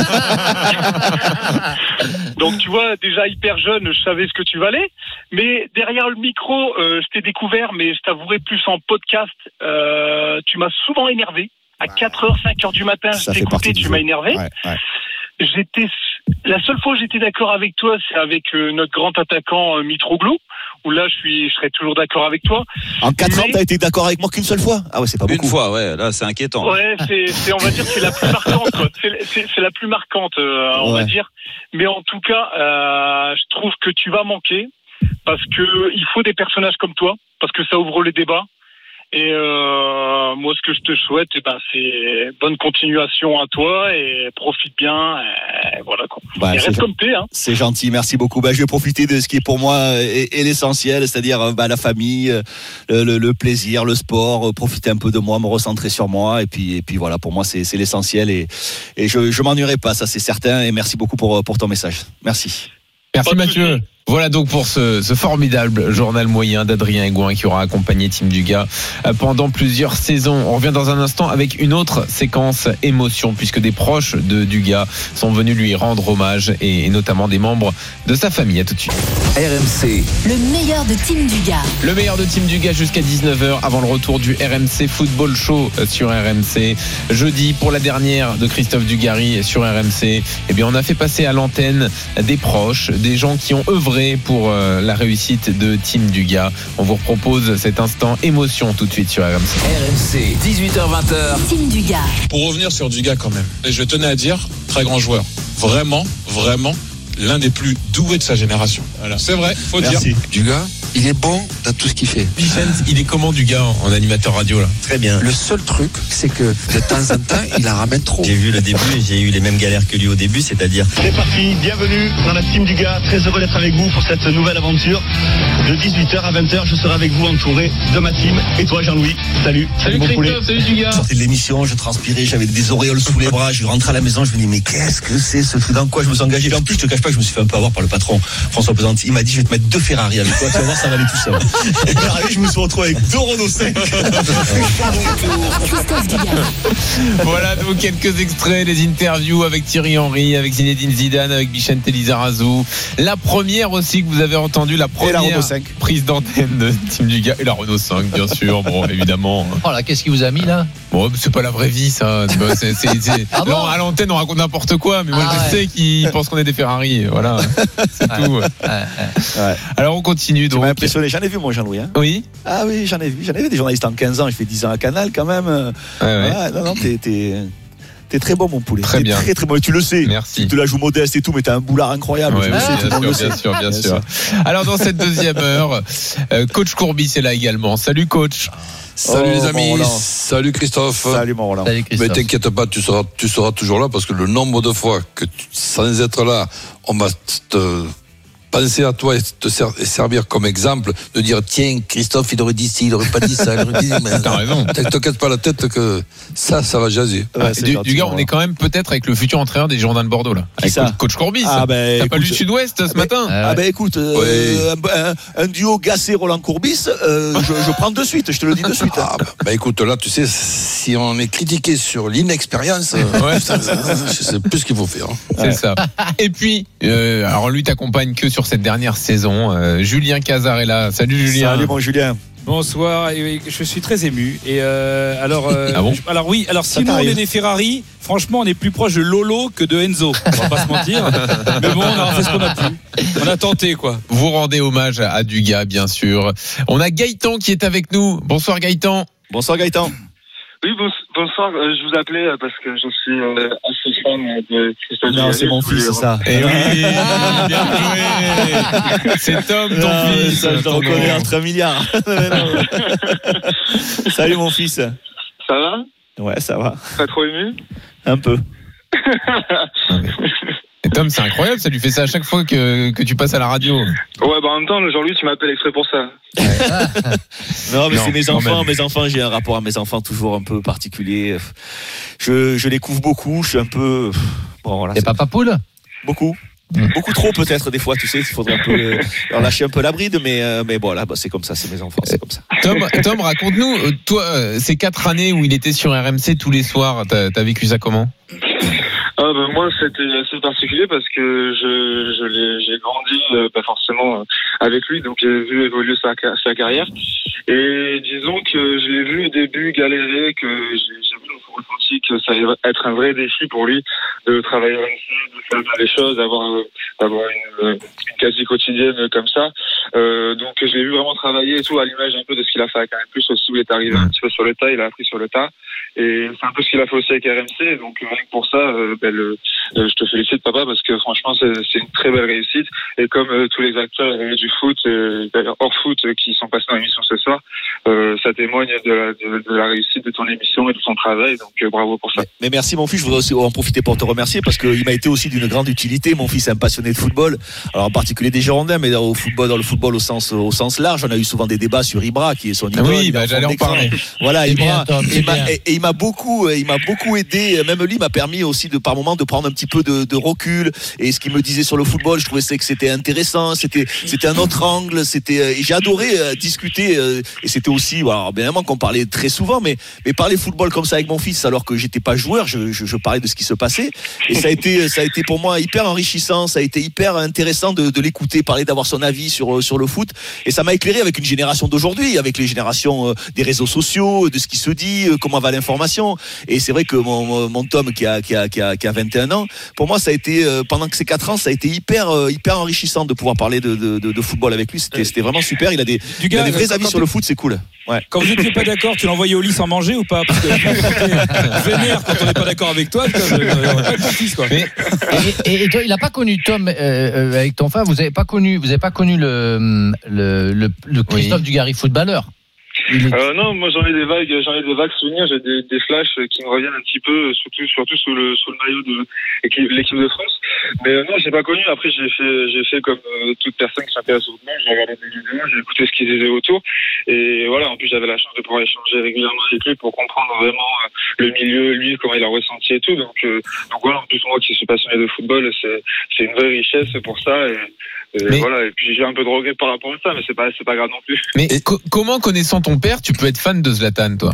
Speaker 6: donc, tu vois, déjà hyper jeune, je savais ce que tu valais. Mais derrière le micro, euh, je t'ai découvert, mais je t'avouerai plus en podcast. Euh, tu m'as souvent énervé. À quatre heures, cinq heures du matin, je t'écoutais, tu m'as énervé. Ouais, ouais. J'étais la seule fois où j'étais d'accord avec toi, c'est avec euh, notre grand attaquant euh, Mitroglou, où là je suis, je serais toujours d'accord avec toi.
Speaker 7: En quatre Mais... ans, t'as été d'accord avec moi qu'une seule fois? Ah ouais, c'est pas beaucoup.
Speaker 5: Une fois, ouais, là c'est inquiétant.
Speaker 6: Ouais, c'est, c'est on va dire, c'est la plus marquante, quoi. C'est, c'est, c'est la plus marquante, euh, on ouais. va dire. Mais en tout cas, euh, je trouve que tu vas manquer parce que il faut des personnages comme toi, parce que ça ouvre les débats. Et euh, moi, ce que je te souhaite, eh ben, c'est bonne continuation à toi et profite bien. Et voilà quoi. Bah, et reste comme t'es. Hein.
Speaker 7: C'est gentil, merci beaucoup. Bah, je vais profiter de ce qui pour moi est, est l'essentiel, c'est-à-dire bah, la famille, le, le, le plaisir, le sport. Profiter un peu de moi, me recentrer sur moi. Et puis, et puis voilà, pour moi, c'est, c'est l'essentiel et, et je, je m'ennuierai pas, ça c'est certain. Et merci beaucoup pour, pour ton message. Merci.
Speaker 3: Merci Mathieu. Voilà donc pour ce, ce formidable journal moyen d'Adrien Aigouin qui aura accompagné Team Dugas pendant plusieurs saisons. On revient dans un instant avec une autre séquence émotion puisque des proches de Dugas sont venus lui rendre hommage et, et notamment des membres de sa famille. À tout de suite.
Speaker 2: R M C.
Speaker 1: Le meilleur de Team Dugas.
Speaker 3: Le meilleur de Team Dugas jusqu'à dix-neuf heures avant le retour du R M C Football Show sur R M C. Jeudi pour la dernière de Christophe Dugarry sur R M C. Eh bien on a fait passer à l'antenne des proches, des gens qui ont œuvré pour euh, la réussite de Team Dugas. On vous propose cet instant émotion tout de suite sur R M C.
Speaker 2: R M C, dix-huit heures vingt.
Speaker 1: Team Dugas.
Speaker 12: Pour revenir sur Dugas quand même, et je tenais à dire, très grand joueur. Vraiment, vraiment, l'un des plus doués de sa génération. Voilà. C'est vrai, faut
Speaker 7: Merci.
Speaker 12: dire.
Speaker 19: Dugas, il est bon dans tout ce qu'il fait.
Speaker 3: Bichens, il est comment Dugas en, en animateur radio là?
Speaker 19: Très bien. Le seul truc, c'est que de temps en temps, il en ramène trop.
Speaker 20: J'ai vu le début et j'ai eu les mêmes galères que lui au début, c'est-à-dire.
Speaker 21: C'est parti, bienvenue dans la Team Dugas. Très heureux d'être avec vous pour cette nouvelle aventure. De dix-huit heures à vingt heures, je serai avec vous entouré de ma team. Et toi, Jean-Louis, salut.
Speaker 10: Salut
Speaker 21: bon
Speaker 10: Christophe, salut Dugas.
Speaker 7: Je sortais de l'émission, je transpirais, j'avais des auréoles sous les bras. Je rentrais à la maison, je me dis mais qu'est-ce que c'est ce truc? Dans quoi je me suis engagé? Et en plus, je te cache pas que je me suis fait un peu avoir par le patron François Pesanti. Il m'a dit je vais te mettre deux Ferrari avec toi, tu vas voir, ça va aller tout seul. Et puis arrivé, je me suis retrouvé avec deux Renault cinq.
Speaker 3: Voilà donc quelques extraits des interviews avec Thierry Henry, avec Zinedine Zidane, avec Bichente Lizarazu. La première aussi que vous avez entendue, la première
Speaker 7: la
Speaker 3: prise d'antenne de Team Dugas et la Renault cinq bien sûr. Bon évidemment.
Speaker 8: Oh là, qu'est-ce qui vous a mis là?
Speaker 3: Bon, c'est pas la vraie vie ça. C'est, c'est, c'est... Ah bon, à l'antenne on raconte n'importe quoi, mais moi ah je ouais. sais qu'ils pensent qu'on est des Ferrari. Voilà, c'est ouais. tout. Ouais. Ouais. Alors on continue.
Speaker 7: Tu
Speaker 3: donc.
Speaker 7: m'as impressionné. J'en ai vu moi Jean-Louis. Hein.
Speaker 3: Oui.
Speaker 7: Ah oui, j'en ai vu. J'en ai vu des journalistes en quinze ans. J'ai fait dix ans à Canal quand même. Ouais, ouais. Ouais, non, non, t'es, t'es, T'es très bon, mon poulet.
Speaker 3: Très
Speaker 7: T'es
Speaker 3: bien.
Speaker 7: Très, très bon. Et tu le sais.
Speaker 3: Merci.
Speaker 7: Tu te la joues modeste et tout, mais t'as un boulard incroyable.
Speaker 3: Ouais,
Speaker 7: je le
Speaker 3: ouais,
Speaker 7: sais, tout le monde
Speaker 3: bien
Speaker 7: le
Speaker 3: sûr,
Speaker 7: sait.
Speaker 3: bien sûr, bien
Speaker 7: Bien
Speaker 3: sûr. Alors, dans cette deuxième heure, euh, coach Courbis est là également. Salut, coach.
Speaker 12: Salut
Speaker 7: Oh,
Speaker 12: les amis,
Speaker 7: mon Roland.
Speaker 12: salut Christophe.
Speaker 7: Salut, mon Roland.
Speaker 8: Salut, Christophe.
Speaker 12: Mais t'inquiète pas, tu seras, tu seras toujours là parce que le nombre de fois que tu- sans être là, on va te penser à toi et te ser- et servir comme exemple, de dire tiens, Christophe, il aurait dit ci, il aurait pas dit ça, il aurait dit mais
Speaker 3: T'as raison.
Speaker 12: Te casse pas la tête que ça, ça va jaser.
Speaker 7: Ouais, c'est
Speaker 3: du,
Speaker 7: gentil,
Speaker 3: du gars,
Speaker 7: mon
Speaker 3: on est quand même peut-être avec le futur entraîneur des Girondins de Bordeaux là. Avec
Speaker 7: ça
Speaker 3: coach Courbis.
Speaker 7: Ah, ben,
Speaker 3: T'as pas
Speaker 7: écoute,
Speaker 3: lu le Sud-Ouest ce matin?
Speaker 7: Ah ben écoute, euh, un, un duo Gasset Roland Courbis, euh, je, je prends de suite, je te le dis de suite.
Speaker 12: Ah, bah, bah, écoute, là, tu sais, si on est critiqué sur l'inexpérience, euh,
Speaker 3: Ouais.
Speaker 12: ça, ça, c'est plus ce qu'il faut faire. hein.
Speaker 3: C'est
Speaker 7: Ouais.
Speaker 3: ça. Et puis, euh, alors lui t'accompagne que sur cette dernière saison. Euh, Julien Cazard est là. Salut Julien.
Speaker 7: Salut mon Julien.
Speaker 4: Bonsoir, et oui, je suis très ému. Et euh, alors, euh,
Speaker 3: Ah bon
Speaker 4: je- alors oui, alors
Speaker 7: Ça
Speaker 4: si nous on
Speaker 7: t'arrive.
Speaker 4: est des Ferrari, franchement, on est plus proche de Lolo que de Enzo. On va pas se mentir. Mais bon, on a fait ce qu'on a pu. On a tenté, quoi.
Speaker 3: Vous rendez hommage à Dugas, bien sûr. On a Gaëtan qui est avec nous. Bonsoir Gaëtan.
Speaker 7: Bonsoir Gaëtan.
Speaker 22: Oui, bons- bonsoir. Euh, je vous appelais euh, parce que je suis euh, assez fan de Christophe
Speaker 7: Non,
Speaker 22: Dugarry.
Speaker 7: c'est mon
Speaker 22: Je voulais-
Speaker 7: fils, ça.
Speaker 3: Eh oui, bien joué. C'est Tom, ton
Speaker 7: Ah,
Speaker 3: fils.
Speaker 7: ça, je le
Speaker 3: ton
Speaker 7: reconnais
Speaker 3: nom.
Speaker 7: entre un milliard. Salut mon fils.
Speaker 22: Ça va?
Speaker 7: Ouais, ça va.
Speaker 22: Pas trop ému?
Speaker 7: Un peu.
Speaker 3: Et Tom, c'est incroyable, ça lui fait ça à chaque fois que, que tu passes à la radio.
Speaker 22: Ouais, bah en même temps, Jean-Louis, tu m'appelles exprès pour ça.
Speaker 7: Non, mais
Speaker 3: Non,
Speaker 7: c'est mes
Speaker 3: quand
Speaker 7: enfants.
Speaker 3: même.
Speaker 7: Mes enfants, j'ai un rapport à mes enfants toujours un peu particulier. Je, je les couvre beaucoup. Je suis un peu. Bon, voilà.
Speaker 8: T'es papa poule?
Speaker 7: Beaucoup. Beaucoup trop peut-être des fois, tu sais, il faudrait un peu leur lâcher un peu la bride, mais euh, mais voilà, bah, c'est comme ça, c'est mes enfants, c'est comme ça.
Speaker 3: Tom, Tom raconte-nous, euh, toi, euh, ces quatre années où il était sur R M C tous les soirs, t'as, t'as vécu ça comment?
Speaker 22: Ah bah moi c'était assez particulier parce que je, je l'ai, j'ai grandi euh, pas forcément euh, avec lui, donc j'ai vu évoluer sa, ca- sa carrière et disons que je l'ai vu au début galérer, que j'ai, j'ai vu ressenti que ça allait être un vrai défi pour lui de travailler à R M C, de faire bien les choses, d'avoir, euh, d'avoir une, euh, une quasi quotidienne comme ça. Euh, donc je l'ai vu vraiment travailler et tout à l'image un peu de ce qu'il a fait avec Canal Plus aussi, où il est arrivé un petit peu sur le tas, il a appris sur le tas et c'est un peu ce qu'il a fait aussi avec R M C, donc rien que pour ça euh, ben, le, euh, je te félicite papa parce que franchement c'est, c'est une très belle réussite et comme euh, tous les acteurs euh, du foot, euh, d'ailleurs hors foot euh, qui sont passés dans l'émission ce soir, euh, ça témoigne de la, de, de la réussite de ton émission et de ton travail, donc euh, bravo pour ça.
Speaker 7: Mais merci mon fils, je voudrais aussi en profiter pour te remercier parce qu'il m'a été aussi d'une grande utilité. Mon fils est un passionné de football, alors en particulier des Girondins, mais au football, dans le football au sens au sens large. On a eu souvent des débats sur Ibra, qui est son idole.
Speaker 3: Oui,
Speaker 7: il est
Speaker 3: bah,
Speaker 7: en
Speaker 3: j'allais
Speaker 7: fond
Speaker 3: en
Speaker 7: d'écran.
Speaker 3: parler.
Speaker 7: Voilà,
Speaker 8: C'est
Speaker 7: Ibra,
Speaker 8: bien, Tom, c'est
Speaker 7: il m'a-
Speaker 8: bien.
Speaker 7: et, et il m'a beaucoup, il m'a beaucoup aidé. Même lui m'a permis aussi de par moment de prendre un petit peu de, de recul. Et ce qu'il me disait sur le football, je trouvais que c'était intéressant. C'était, c'était un autre angle. C'était, et j'ai adoré euh, discuter. euh, et c'était aussi, bon, alors bien évidemment qu'on parlait très souvent, mais mais parler football comme ça avec mon fils, alors que j'étais pas joueur, je, je, je parlais de ce qui se passait. Et ça a été, ça a été pour moi hyper enrichissant. Ça a été hyper intéressant de, de l'écouter parler, d'avoir son avis sur sur le foot. Et ça m'a éclairé avec une génération d'aujourd'hui, avec les générations euh, des réseaux sociaux, de ce qui se dit, euh, comment va l'information. Et c'est vrai que mon, mon, mon Tom qui a, qui, a, qui, a, qui a vingt et un ans, pour moi ça a été, euh, pendant que ces quatre ans, ça a été hyper, euh, hyper enrichissant de pouvoir parler de, de, de, de football avec lui. C'était, c'était vraiment super. Il a des,
Speaker 4: Du
Speaker 7: il
Speaker 4: gars,
Speaker 7: a des vrais
Speaker 4: quand-
Speaker 7: avis
Speaker 4: quand
Speaker 7: sur
Speaker 4: t'es-
Speaker 7: le foot, c'est cool. Ouais.
Speaker 4: Quand vous n'étiez pas d'accord, tu l'envoyais au lit sans manger ou pas? Parce que vénère quand on n'est pas d'accord avec toi, je- je- je- pas ton fils, quoi.
Speaker 8: Et, et- et toi, il n'a pas connu Tom euh, euh, avec ton frère. Vous n'avez pas connu, vous avez pas connu le le, le, le Christophe Dugarry footballeur. Il est-
Speaker 22: Euh, non, moi j'en ai des vagues, j'en ai des vagues souvenirs, j'ai des, des flashs qui me reviennent un petit peu, surtout surtout sous le sous le maillot de l'équipe, l'équipe de France. Mais euh, non, j'ai pas connu. Après, j'ai fait j'ai fait comme euh, toute personne qui s'intéresse au football, j'ai regardé des vidéos, j'ai écouté ce qu'ils disaient autour, et voilà. En plus, j'avais la chance de pouvoir échanger régulièrement avec lui pour comprendre vraiment euh, le milieu, lui, comment il a ressenti et tout. Donc euh, donc voilà. En plus, moi qui suis passionné de football, c'est c'est une vraie richesse pour ça. Et, et
Speaker 3: Mais-
Speaker 22: voilà. Et puis j'ai un peu de regret par rapport à ça, mais c'est pas c'est pas grave non plus.
Speaker 3: Mais co- comment, connaissant ton père, tu peux être fan de Zlatan, toi?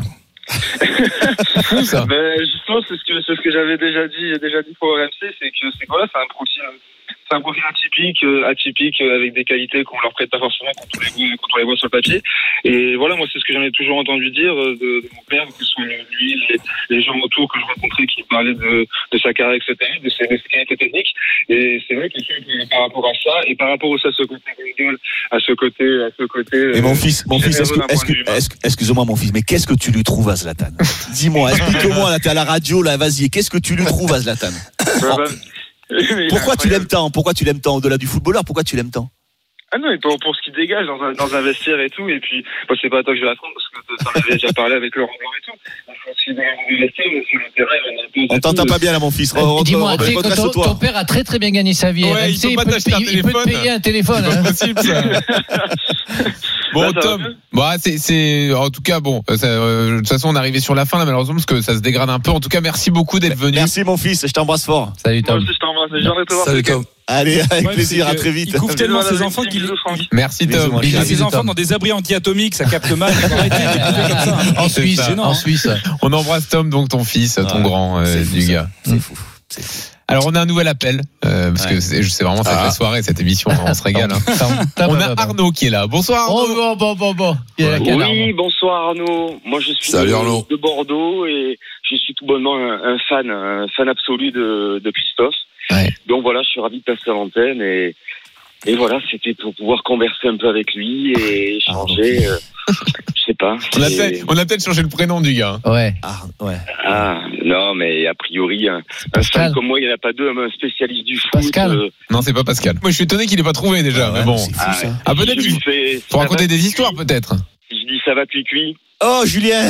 Speaker 3: C'est fou, ça.
Speaker 22: Ben, justement, c'est ce que, c'est ce que j'avais déjà dit, déjà dit pour R M C, c'est que c'est voilà, c'est un profil c'est un profil atypique, euh, atypique euh, avec des qualités qu'on leur prête pas forcément quand on les voit, quand on les voit sur le papier. Et voilà, moi c'est ce que j'en ai toujours entendu dire euh, de, de mon père, que ce soit lui, les, les gens autour que je rencontrais qui parlaient de, de sa carrière, et cetera, de ses, de ses qualités techniques. Et c'est vrai que par rapport à ça, et par rapport aussi à ce côté ringol, à ce côté, à ce côté.
Speaker 7: Et mon fils, mon fils, est-ce que, est-ce que, est-ce que, excuse-moi mon fils, mais qu'est-ce que tu lui trouves à Zlatan? Dis-moi, explique-moi là, t'es à la radio là, vas-y, qu'est-ce que tu lui trouves à Zlatan? Pourquoi tu l'aimes tant? Pourquoi tu l'aimes tant au-delà du footballeur? Pourquoi tu l'aimes tant?
Speaker 22: Ah non, et pour, pour ce qu'il dégage dans un, dans un vestiaire et tout, et puis, moi, c'est pas à toi que je vais l'apprendre, parce que t'en avais déjà parlé avec Laurent Blanc et tout. Il faut ce qu'il dégage dans le vestiaire, mais sur le terrain, on a deux.
Speaker 7: On t'entend pas bien là, mon fils.
Speaker 8: Euh, Dis-moi, tu sais, ton, ton père a très très bien gagné sa vie.
Speaker 3: Ouais,
Speaker 8: R M C,
Speaker 3: il, peut
Speaker 8: il, peut,
Speaker 3: il,
Speaker 8: il peut te payer un téléphone.
Speaker 3: C'est
Speaker 8: hein.
Speaker 3: pas possible, ça. Bon, là, Tom, bah, c'est, c'est, en tout cas, bon, ça, euh, de toute façon, on est arrivé sur la fin, là, malheureusement, parce que ça se dégrade un peu. En tout cas, merci beaucoup d'être venu.
Speaker 7: Merci, mon fils, je t'embrasse fort.
Speaker 8: Salut, Tom.
Speaker 22: Moi aussi, je t'embrasse, j'ai envie de te voir.
Speaker 7: Salut, Tom. Allez, avec
Speaker 4: Ouais,
Speaker 7: plaisir, à très vite.
Speaker 4: Il couvre tellement ses enfants qu'il
Speaker 3: Merci, Tom.
Speaker 4: Il a ses enfants dans des abris anti-atomiques, ça capte mal.
Speaker 8: En Suisse, en Suisse.
Speaker 3: On embrasse Tom, donc ton fils, ton
Speaker 7: Ouais.
Speaker 3: grand euh,
Speaker 7: fou,
Speaker 3: du
Speaker 7: ça.
Speaker 3: gars.
Speaker 7: C'est fou. C'est fou.
Speaker 3: Alors on a un nouvel appel euh, parce
Speaker 7: Ouais.
Speaker 3: que c'est, c'est vraiment ça
Speaker 7: Ah.
Speaker 3: la soirée cette émission, on se régale. Hein. On a Arnaud qui est là. Bonsoir Arnaud.
Speaker 8: Oh, bon, bon, bon, bon. Il y a la
Speaker 9: Oui,
Speaker 8: canard.
Speaker 9: bonsoir Arnaud. Moi je suis
Speaker 12: Salut,
Speaker 9: de,
Speaker 12: Arnaud.
Speaker 9: de Bordeaux et je suis tout bonnement un, un fan, un fan absolu de, de Christophe.
Speaker 3: Ouais.
Speaker 9: Donc voilà, je suis ravi de passer à l'antenne et, et voilà, c'était pour pouvoir converser un peu avec lui et échanger. Euh, je sais pas.
Speaker 3: On a,
Speaker 9: c'est-
Speaker 3: peut-être, on a peut-être changé le prénom du gars.
Speaker 8: Ouais.
Speaker 7: Ah, ouais.
Speaker 9: Ah non, mais a priori, un, un
Speaker 8: Pascal.
Speaker 9: fan comme moi, il n'y en a pas deux, un spécialiste du foot.
Speaker 8: Pascal.
Speaker 9: euh,
Speaker 3: Non, c'est pas Pascal. Moi je suis étonné qu'il ait pas trouvé déjà.
Speaker 7: Ah ouais,
Speaker 3: mais bon.
Speaker 7: c'est fou,
Speaker 9: ah,
Speaker 7: ça.
Speaker 3: Ah peut-être
Speaker 9: je
Speaker 3: il
Speaker 9: lui fais-
Speaker 3: faut
Speaker 9: ça
Speaker 3: raconter
Speaker 9: va,
Speaker 3: des histoires peut-être.
Speaker 9: Je dis ça va cuit-cuit.
Speaker 7: Oh, Julien.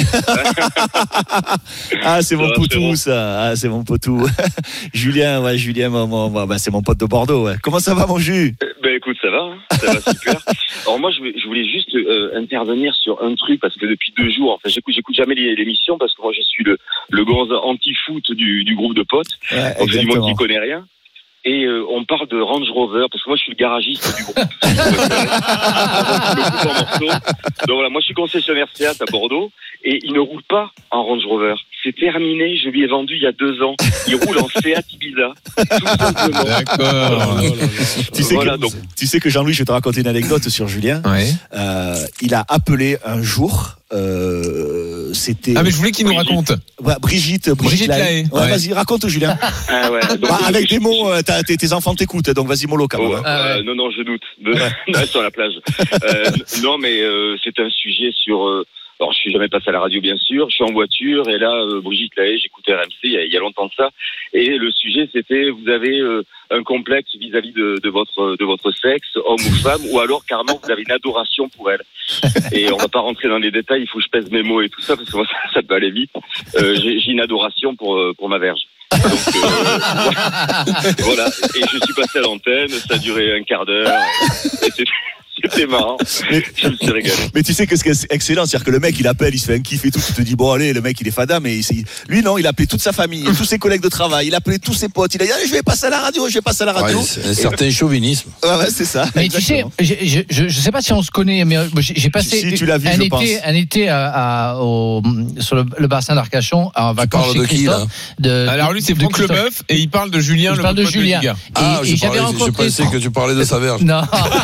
Speaker 7: Ah, c'est mon
Speaker 9: Ça va,
Speaker 7: potou,
Speaker 9: c'est bon.
Speaker 7: ça. Ah, c'est mon potou. Julien, ouais, Julien, mon, mon- mon- bah, c'est mon pote de Bordeaux, ouais. Comment ça va, mon jus?
Speaker 9: Euh, Ben écoute, ça va, hein, ça va super. Alors moi, je, vais- je voulais juste euh, intervenir sur un truc parce que depuis deux jours, enfin, j'écoute, j'écoute jamais les- l'émission parce que moi, je suis le, le grand anti-foot du, du groupe de potes.
Speaker 7: Ouais,
Speaker 9: Donc c'est du monde
Speaker 7: exactement.
Speaker 9: qui connaît rien. Et euh, on parle de Range Rover parce que moi, je suis le garagiste du groupe. Le groupe en morceaux. Donc voilà, moi, je suis concessionnaire Seat à Bordeaux et il ne roule pas en Range Rover. C'est terminé, je lui ai vendu il y a deux ans. Il roule en Seat Ibiza, tout simplement.
Speaker 3: D'accord.
Speaker 7: Tu sais,
Speaker 9: Voilà,
Speaker 7: que,
Speaker 9: donc.
Speaker 7: tu sais que Jean-Louis, je vais te raconter une anecdote sur Julien.
Speaker 3: Ouais.
Speaker 7: Euh, il a appelé un jour, euh, c'était.
Speaker 3: Ah mais je voulais qu'il nous raconte.
Speaker 7: Ouais, Brigitte, Brigitte,
Speaker 3: Brigitte
Speaker 7: Lahaye.
Speaker 3: Lahaye,
Speaker 7: Ouais,
Speaker 3: ouais.
Speaker 7: Vas-y, raconte, Julien.
Speaker 9: Ah ouais, donc,
Speaker 7: Ah,
Speaker 9: euh,
Speaker 7: avec
Speaker 9: je-
Speaker 7: des mots, euh, t'as- tes, tes enfants t'écoutent, donc vas-y, mollo quand même.
Speaker 9: Oh,
Speaker 7: hein.
Speaker 9: euh, non, non, je doute. De... non, sur la plage. Euh, non, mais euh, c'est un sujet sur. Euh... Alors, je suis jamais passé à la radio, bien sûr. Je suis en voiture et là, euh, Brigitte Lahaye, j'écoutais R M C il y, a, il y a longtemps de ça. Et le sujet, c'était vous avez euh, un complexe vis-à-vis de, de votre de votre sexe, homme ou femme, ou alors carrément vous avez une adoration pour elle. Et on va pas rentrer dans les détails. Il faut que je pèse mes mots et tout ça parce que moi, ça, ça peut aller vite. Euh, j'ai, j'ai une adoration pour euh, pour ma verge. Donc, euh, voilà. Et je suis passé à l'antenne, ça a duré un quart d'heure. Et c'était, c'était marrant. Je me suis régalé.
Speaker 7: Mais tu sais que ce qui est excellent, c'est-à-dire que le mec, il appelle, il se fait un kiff et tout. Tu te dis, bon, allez, le mec, il est fada, mais il, lui, non, il a appelé toute sa famille, tous ses collègues de travail, il a appelé tous ses potes. Il a dit, allez, je vais passer à la radio, je vais passer à la radio.
Speaker 12: Ouais, c'est un certain chauvinisme.
Speaker 7: Ouais, ouais, c'est ça.
Speaker 8: Mais tu sais, je, je, je, je sais pas si on se connaît, mais j'ai, j'ai passé
Speaker 7: Si, tu l'as vu,
Speaker 8: un,
Speaker 7: je
Speaker 8: été,
Speaker 7: pense.
Speaker 8: un été à, à, au, sur le, le bassin d'Arcachon en vacances
Speaker 12: parles
Speaker 8: chez
Speaker 12: de qui,
Speaker 8: Christophe. De,
Speaker 3: Alors lui c'est
Speaker 8: de
Speaker 3: Franck
Speaker 8: Christophe.
Speaker 3: Leboeuf et il parle de Julien
Speaker 8: Je
Speaker 3: le
Speaker 8: parle de
Speaker 3: pote
Speaker 8: Julien.
Speaker 3: du gars.
Speaker 8: Et,
Speaker 12: Ah,
Speaker 8: et
Speaker 12: je,
Speaker 8: j'avais
Speaker 12: parlais, je
Speaker 8: rencontré.
Speaker 12: pensais que tu parlais de sa verge.
Speaker 8: Non.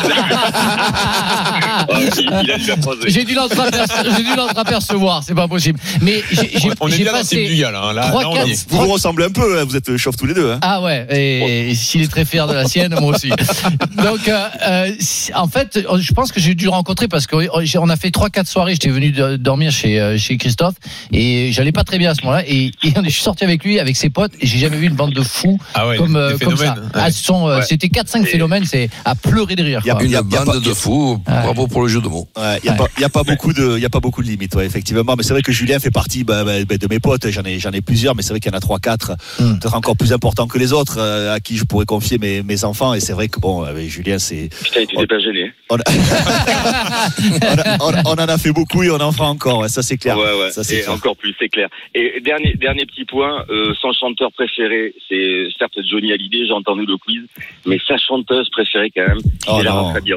Speaker 9: Ah, il, il a dû la croiser.
Speaker 8: J'ai dû l'entreapercevoir, j'ai dû l'entreapercevoir, c'est pas possible. Mais j'ai, j'ai,
Speaker 3: On est
Speaker 8: j'ai
Speaker 3: bien dans le
Speaker 8: passé
Speaker 3: team du gars là. hein. Là,
Speaker 8: trois,
Speaker 3: là, on
Speaker 8: quatre-
Speaker 3: y est.
Speaker 7: Vous vous ressemblez un peu, hein, vous êtes chauves tous les deux. Hein.
Speaker 8: Ah ouais, et, et s'il est très fier de la sienne, moi aussi. Donc, euh, euh, en fait, je pense que j'ai dû le rencontrer parce qu'on a fait trois quatre soirées. J'étais venu de, dormir chez euh, chez Christophe et j'allais pas très bien à ce moment-là. Et, et je suis sorti avec lui, avec ses potes, et j'ai jamais vu une bande de fous
Speaker 3: Ah ouais,
Speaker 8: comme,
Speaker 3: des
Speaker 8: euh, comme ça.
Speaker 3: phénomènes.
Speaker 8: Ah, ce sont, euh,
Speaker 9: Ouais.
Speaker 8: C'était quatre cinq phénomènes, c'est à pleurer de rire.
Speaker 7: Y a-
Speaker 8: Quoi.
Speaker 12: Une
Speaker 7: y a- y a
Speaker 12: bande
Speaker 7: pas-
Speaker 12: de fous. Bravo pour le jeu de mots.
Speaker 7: Ouais, il y a pas, il y a pas beaucoup de, il y a pas beaucoup de limites, ouais, effectivement. Mais c'est vrai que Julien fait partie bah, bah, de mes potes. J'en ai, j'en ai plusieurs, mais c'est vrai qu'il y en a trois, quatre,
Speaker 8: Mm.
Speaker 7: peut-être encore plus importants que les autres, euh, à qui je pourrais confier mes, mes enfants. Et c'est vrai que bon, avec Julien, c'est.
Speaker 9: Putain, tu t'es pas gêné.
Speaker 7: On, a... on, a- on, a- on en a fait beaucoup et on en fera encore. Ouais, ça c'est clair.
Speaker 9: Ouais, ouais.
Speaker 7: Ça, c'est
Speaker 9: Et
Speaker 7: clair.
Speaker 9: encore plus, c'est clair. Et dernier, dernier petit point, euh, son chanteur préféré, c'est certes Johnny Hallyday, j'ai entendu le quiz, mais sa chanteuse préférée quand même,
Speaker 7: Oh
Speaker 9: c'est Lara
Speaker 7: non.
Speaker 9: Fabian.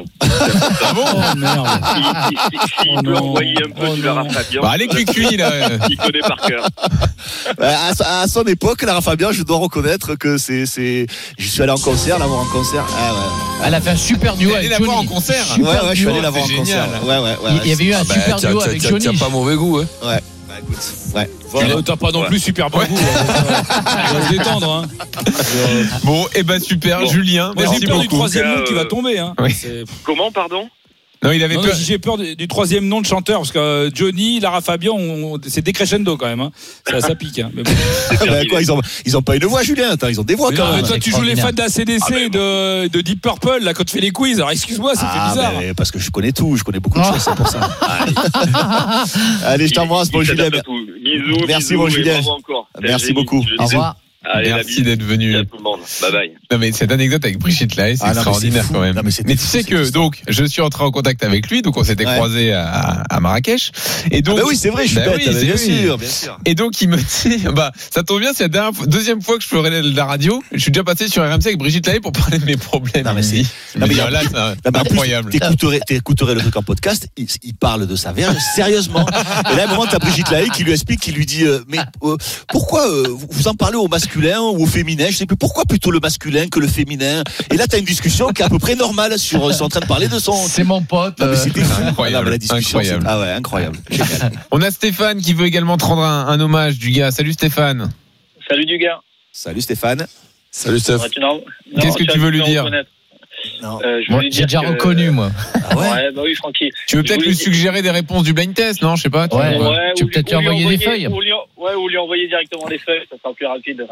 Speaker 4: Ah bon? Oh merde.
Speaker 9: S'il si, si, si, peut envoyer un peu
Speaker 4: oh
Speaker 9: du Lara Fabian.
Speaker 3: Bah, allez, cuicui, là.
Speaker 9: Il connaît par cœur.
Speaker 7: À, à son époque, Lara Fabian, je dois reconnaître que c'est, c'est. Je suis allé en concert, la voir en concert. Ah ouais.
Speaker 8: Elle a fait un super duo avec
Speaker 3: la
Speaker 8: Johnny.
Speaker 3: voir en concert.
Speaker 7: Ouais, ouais, je suis allé la voir en concert. Ouais, ouais, ouais.
Speaker 8: Il y avait eu un
Speaker 12: Ah bah,
Speaker 8: super
Speaker 12: t'as-
Speaker 8: duo
Speaker 12: t'as-
Speaker 8: avec
Speaker 12: t'as-
Speaker 8: Johnny.
Speaker 12: T'as pas mauvais goût, hein.
Speaker 7: Ouais. Bah écoute, ouais.
Speaker 4: Voilà. T'as pas non plus super bon goût. On va se détendre. Hein.
Speaker 3: Bon, et ben super,
Speaker 4: Bon.
Speaker 3: Julien.
Speaker 4: Moi,
Speaker 3: Merci
Speaker 4: j'ai peur
Speaker 3: beaucoup.
Speaker 4: du troisième nom
Speaker 9: Euh,
Speaker 4: qui va tomber. Hein.
Speaker 3: Oui.
Speaker 4: C'est-
Speaker 9: Comment, pardon?
Speaker 3: Non, il avait
Speaker 4: Non,
Speaker 3: peur.
Speaker 4: non, j'ai peur du, du troisième nom de chanteur parce que euh, Johnny, Lara Fabian, on- c'est décrescendo quand même. Hein. Ça, ça pique. Hein. Mais bon.
Speaker 7: Ah bah, quoi, ils ont, ils ont pas une voix, Julien. Attends, ils ont des voix
Speaker 4: Mais
Speaker 7: quand
Speaker 4: non, mais
Speaker 7: même.
Speaker 4: toi, tu joues les fans de la C D C
Speaker 9: Ah,
Speaker 4: et de, de Deep Purple là quand tu fais les quiz. Alors excuse-moi, ça
Speaker 7: Ah,
Speaker 4: fait bizarre.
Speaker 7: mais parce que je connais tout, je connais beaucoup de choses, c'est pour ça. Allez, je t'embrasse, mon
Speaker 9: Il
Speaker 7: Julien.
Speaker 9: s'adapte à tout. Bisous,
Speaker 7: Merci,
Speaker 9: bisous,
Speaker 7: mon
Speaker 9: et
Speaker 7: Julien.
Speaker 9: bravo encore.
Speaker 7: Merci
Speaker 9: T'es un
Speaker 7: beaucoup.
Speaker 9: génie, tu le
Speaker 8: Au
Speaker 9: dis.
Speaker 8: revoir.
Speaker 9: Allez, la
Speaker 3: Merci
Speaker 9: bise.
Speaker 3: d'être venu.
Speaker 9: À tout le monde. Bye bye.
Speaker 3: Non mais cette anecdote avec Brigitte Lahaie, c'est
Speaker 7: Ah, non, mais
Speaker 3: extraordinaire
Speaker 7: c'est fou.
Speaker 3: quand même.
Speaker 7: Non, mais c'était
Speaker 3: mais tu
Speaker 7: fou,
Speaker 3: sais
Speaker 7: cette
Speaker 3: que
Speaker 7: histoire.
Speaker 3: donc je suis entré en contact avec lui, donc on s'était
Speaker 7: Ouais.
Speaker 3: croisés à, à Marrakech. Et donc
Speaker 7: Ah bah oui, c'est vrai, je suis
Speaker 3: Bah
Speaker 7: bête,
Speaker 3: oui,
Speaker 7: mais
Speaker 3: c'est
Speaker 7: bien
Speaker 3: oui.
Speaker 7: sûr, bien sûr.
Speaker 3: Et donc il me dit, bah ça tombe bien, c'est la dernière fois- deuxième fois que je ferai de la radio. Je suis déjà passé sur R M C avec Brigitte Lahaie pour parler de mes problèmes.
Speaker 7: Non, mais c'est-
Speaker 3: ici. Je me
Speaker 7: non, mais
Speaker 3: dis,
Speaker 7: il y a-
Speaker 3: là, c'est
Speaker 7: Non, mais en plus,
Speaker 3: incroyable.
Speaker 7: T'écouterais, t'écouterais le truc en podcast, il, il parle de sa verge sérieusement. Et là, à un moment, t'as Brigitte Lahaie qui lui explique, qui lui dit, euh, mais euh, pourquoi euh, vous- vous en parlez au masculin ou au féminin? Je sais plus, pourquoi plutôt le masculin que le féminin? Et là, t'as une discussion qui est à peu près normale sur, ils sont en train de parler de son.
Speaker 8: C'est mon pote.
Speaker 7: Non, mais
Speaker 8: euh,
Speaker 7: c'était fou.
Speaker 3: Incroyable,
Speaker 7: Ah, mais la discussion,
Speaker 3: incroyable.
Speaker 7: c'est- ah ouais, incroyable. Génial.
Speaker 3: On a Stéphane qui veut également te rendre un, un hommage du gars. Salut Stéphane.
Speaker 6: Salut du gars.
Speaker 7: Salut Stéphane.
Speaker 12: Salut Steph.
Speaker 6: Ouais, tu n'en- non,
Speaker 3: Qu'est-ce que tu veux lui
Speaker 6: vas
Speaker 3: dire?
Speaker 6: reconnaître.
Speaker 7: Non.
Speaker 6: Euh, je
Speaker 8: Moi,
Speaker 6: voulais
Speaker 8: j'ai
Speaker 6: dire
Speaker 8: déjà
Speaker 6: que-
Speaker 8: reconnu, moi.
Speaker 7: Ah ouais?
Speaker 6: Ouais, bah oui, Francky.
Speaker 3: Tu veux
Speaker 6: Je
Speaker 3: peut-être
Speaker 6: voulais
Speaker 3: lui
Speaker 6: dire-
Speaker 3: suggérer des réponses du blind test, non? Je sais pas. tu
Speaker 8: Ouais.
Speaker 3: veux pas
Speaker 6: Ouais,
Speaker 8: Tu
Speaker 6: ou
Speaker 8: peux peut-être
Speaker 6: ou
Speaker 8: lui envoyer des feuilles.
Speaker 6: Ou lui, ouais, ou lui envoyer directement les feuilles, ça sera plus rapide.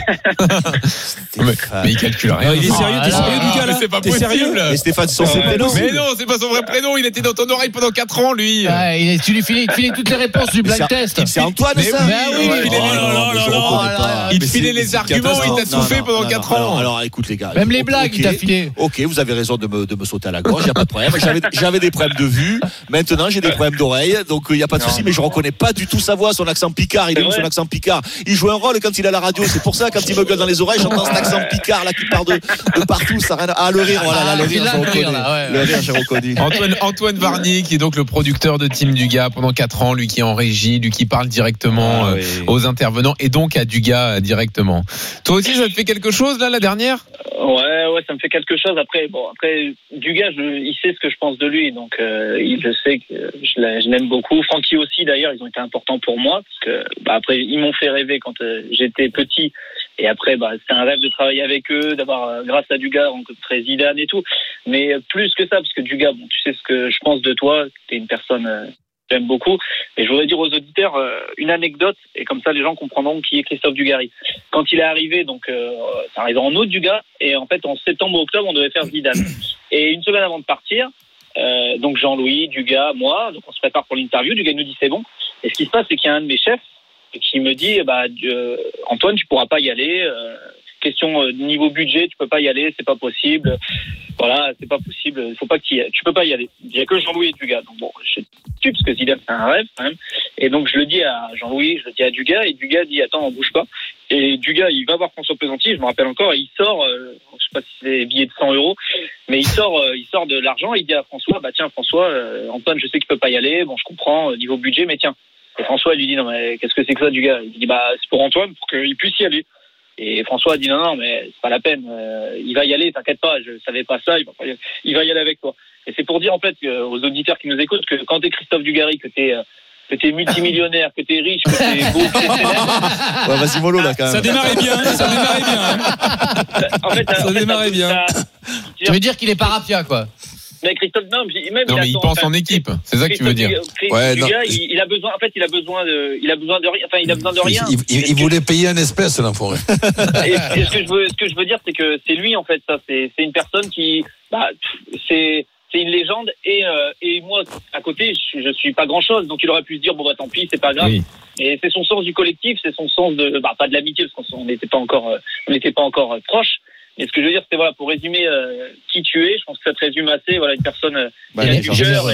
Speaker 3: mais, mais il calcule rien.
Speaker 4: Non, il est sérieux, t'es
Speaker 8: Ah,
Speaker 4: sérieux
Speaker 8: là,
Speaker 4: du gars
Speaker 3: mais
Speaker 4: là?
Speaker 3: c'est pas
Speaker 4: T'es
Speaker 3: possible.
Speaker 4: sérieux?
Speaker 7: Et Stéphane, c'est son
Speaker 6: Ouais.
Speaker 7: prénom.
Speaker 3: Mais non, c'est pas son vrai prénom. Il était dans ton oreille pendant quatre ans, lui.
Speaker 8: Ouais, il est- tu lui filais, tu filais toutes les réponses du blind
Speaker 7: C'est-
Speaker 8: test.
Speaker 7: C'est Antoine,
Speaker 3: Mais
Speaker 7: ça?
Speaker 3: oui,
Speaker 8: Mais oui,
Speaker 3: ouais.
Speaker 8: il filait
Speaker 3: Oh
Speaker 8: les-
Speaker 3: là là
Speaker 7: mais je
Speaker 3: là
Speaker 7: reconnais
Speaker 8: là
Speaker 7: pas.
Speaker 8: là.
Speaker 3: Il
Speaker 7: Mais
Speaker 3: filait
Speaker 7: c'est-
Speaker 3: les
Speaker 7: c'est
Speaker 3: arguments,
Speaker 7: catastrophe.
Speaker 3: il t'a
Speaker 7: Non,
Speaker 3: soufflé
Speaker 7: non,
Speaker 3: pendant
Speaker 7: non,
Speaker 3: quatre
Speaker 7: non,
Speaker 3: ans.
Speaker 7: non. Alors écoute les gars.
Speaker 8: Même les
Speaker 7: ok,
Speaker 8: blagues, il t'a filé.
Speaker 7: Ok, vous avez raison de me, de me sauter à la gorge, il n'y a pas de problème. J'avais, j'avais des problèmes de vue, maintenant j'ai des problèmes d'oreille, donc il n'y a pas de souci, mais je reconnais pas du tout sa voix, son accent picard. Il a
Speaker 6: C'est
Speaker 7: eu son
Speaker 6: vrai.
Speaker 7: accent picard. Il joue un rôle quand il est à la radio, c'est pour ça, quand il me gueule dans les oreilles, j'entends cet accent picard là qui part de, de partout. Ça a rien à... Ah, le rire, voilà, là, le
Speaker 8: Ah,
Speaker 7: rire,
Speaker 8: c'est là,
Speaker 7: je
Speaker 8: le rire,
Speaker 7: reconnais.
Speaker 8: là, ouais,
Speaker 7: Le
Speaker 8: ouais.
Speaker 7: rire, j'ai reconnu.
Speaker 3: Antoine, Antoine Varnier, qui est donc le producteur de Team Dugas pendant quatre ans, lui qui est en régie, lui qui parle directement
Speaker 7: Ah,
Speaker 3: euh,
Speaker 7: oui.
Speaker 3: aux intervenants et donc à Dugas euh, directement. Toi aussi, ça te fait quelque chose là, la dernière?
Speaker 6: Ouais, ouais, ça me fait quelque chose. Après, bon, après, Dugas, je, il sait ce que je pense de lui, donc euh, il le sait que je, l'a- je l'aime beaucoup. Francky aussi, d'ailleurs, ils ont été importants pour moi parce que, bah, après, ils m'ont fait rêver quand euh, j'étais petit. Et après, bah, c'était un rêve de travailler avec eux, d'avoir, euh, grâce à Dugas, rencontré Zidane et tout. Mais euh, plus que ça, parce que Dugas, bon, tu sais ce que je pense de toi. T'es une personne. Euh, J'aime beaucoup. Et je voudrais dire aux auditeurs euh, une anecdote, et comme ça les gens comprendront qui est Christophe Dugarry. Quand il est arrivé, donc euh, ça arrive en août Dugas, et en fait en septembre ou octobre on devait faire Zidane. Et une semaine avant de partir, euh, donc Jean-Louis, Dugas, moi, donc on se prépare pour l'interview. Dugas nous dit c'est bon. Et ce qui se passe, c'est qu'il y a un de mes chefs qui me dit bah euh, Antoine, tu pourras pas y aller. Euh, question euh, niveau budget, tu peux pas y aller, c'est pas possible. Voilà, c'est pas possible. Il faut pas que tu y ailles. Tu peux pas y aller. Il y a que Jean-Louis et Dugas. Donc bon, je suis dessus parce que Zidane c'est un rêve quand même. Et donc je le dis à Jean-Louis, je le dis à Dugas, et Dugas dit attends, on bouge pas. Et Dugas, il va voir François Pesanti, je me rappelle encore, et il sort, euh, je sais pas si c'est des billets de cent euros, mais il sort, euh, il sort de l'argent, il dit à François, bah tiens François, euh, Antoine, je sais qu'il peut pas y aller, bon je comprends euh, niveau budget, mais tiens. Et François lui dit non mais qu'est-ce que c'est que ça Dugas? Il dit bah c'est pour Antoine pour qu'il puisse y aller. Et François a dit non non mais c'est pas la peine, euh, il va y aller, t'inquiète pas, je savais pas ça, il va, pas y... il va y aller avec toi. Et c'est pour dire en fait euh, aux auditeurs qui nous écoutent que quand t'es Christophe Dugarry, que t'es euh, que t'es multimillionnaire, que t'es riche, que t'es beau, que t'es célèbre.
Speaker 7: Ouais, vas-y, mollo, là, quand même.
Speaker 4: Ça démarrait bien, ça démarrait bien. Hein.
Speaker 6: En fait,
Speaker 4: ça
Speaker 6: en fait,
Speaker 4: démarrait bien.
Speaker 6: ça-
Speaker 8: Tu veux dire qu'il est pas rapia, quoi.
Speaker 6: Mais Christophe, non, mais même
Speaker 3: Non, mais il
Speaker 6: a son-
Speaker 3: pense
Speaker 6: enfin,
Speaker 3: en équipe. C'est ça que tu veux dire.
Speaker 6: Christophe
Speaker 12: Ouais,
Speaker 6: Dugas,
Speaker 12: non.
Speaker 6: il, il a besoin, en fait, il a besoin de, il a besoin de rien. Enfin, il a besoin de rien.
Speaker 12: Il, il- il voulait payer en espèces, l'enfoiré.
Speaker 6: Et, et ce que je veux, ce que je veux dire, c'est que c'est lui en fait. Ça, c'est, c'est une personne qui, bah, c'est, c'est une légende. Et euh, et moi, à côté, je, je suis pas grand chose. Donc, il aurait pu se dire bon bah tant pis, c'est pas grave.
Speaker 3: Oui.
Speaker 6: Et c'est son sens du collectif, c'est son sens de, bah pas de l'amitié parce qu'on n'était pas encore, euh, on n'était pas encore euh, proches. Mais ce que je veux dire, c'est voilà, pour résumer euh, qui tu es, je pense que ça te résume assez. Voilà, une personne euh,
Speaker 7: Bah,
Speaker 6: qui a
Speaker 7: bien
Speaker 6: du
Speaker 7: sûr.
Speaker 6: cœur et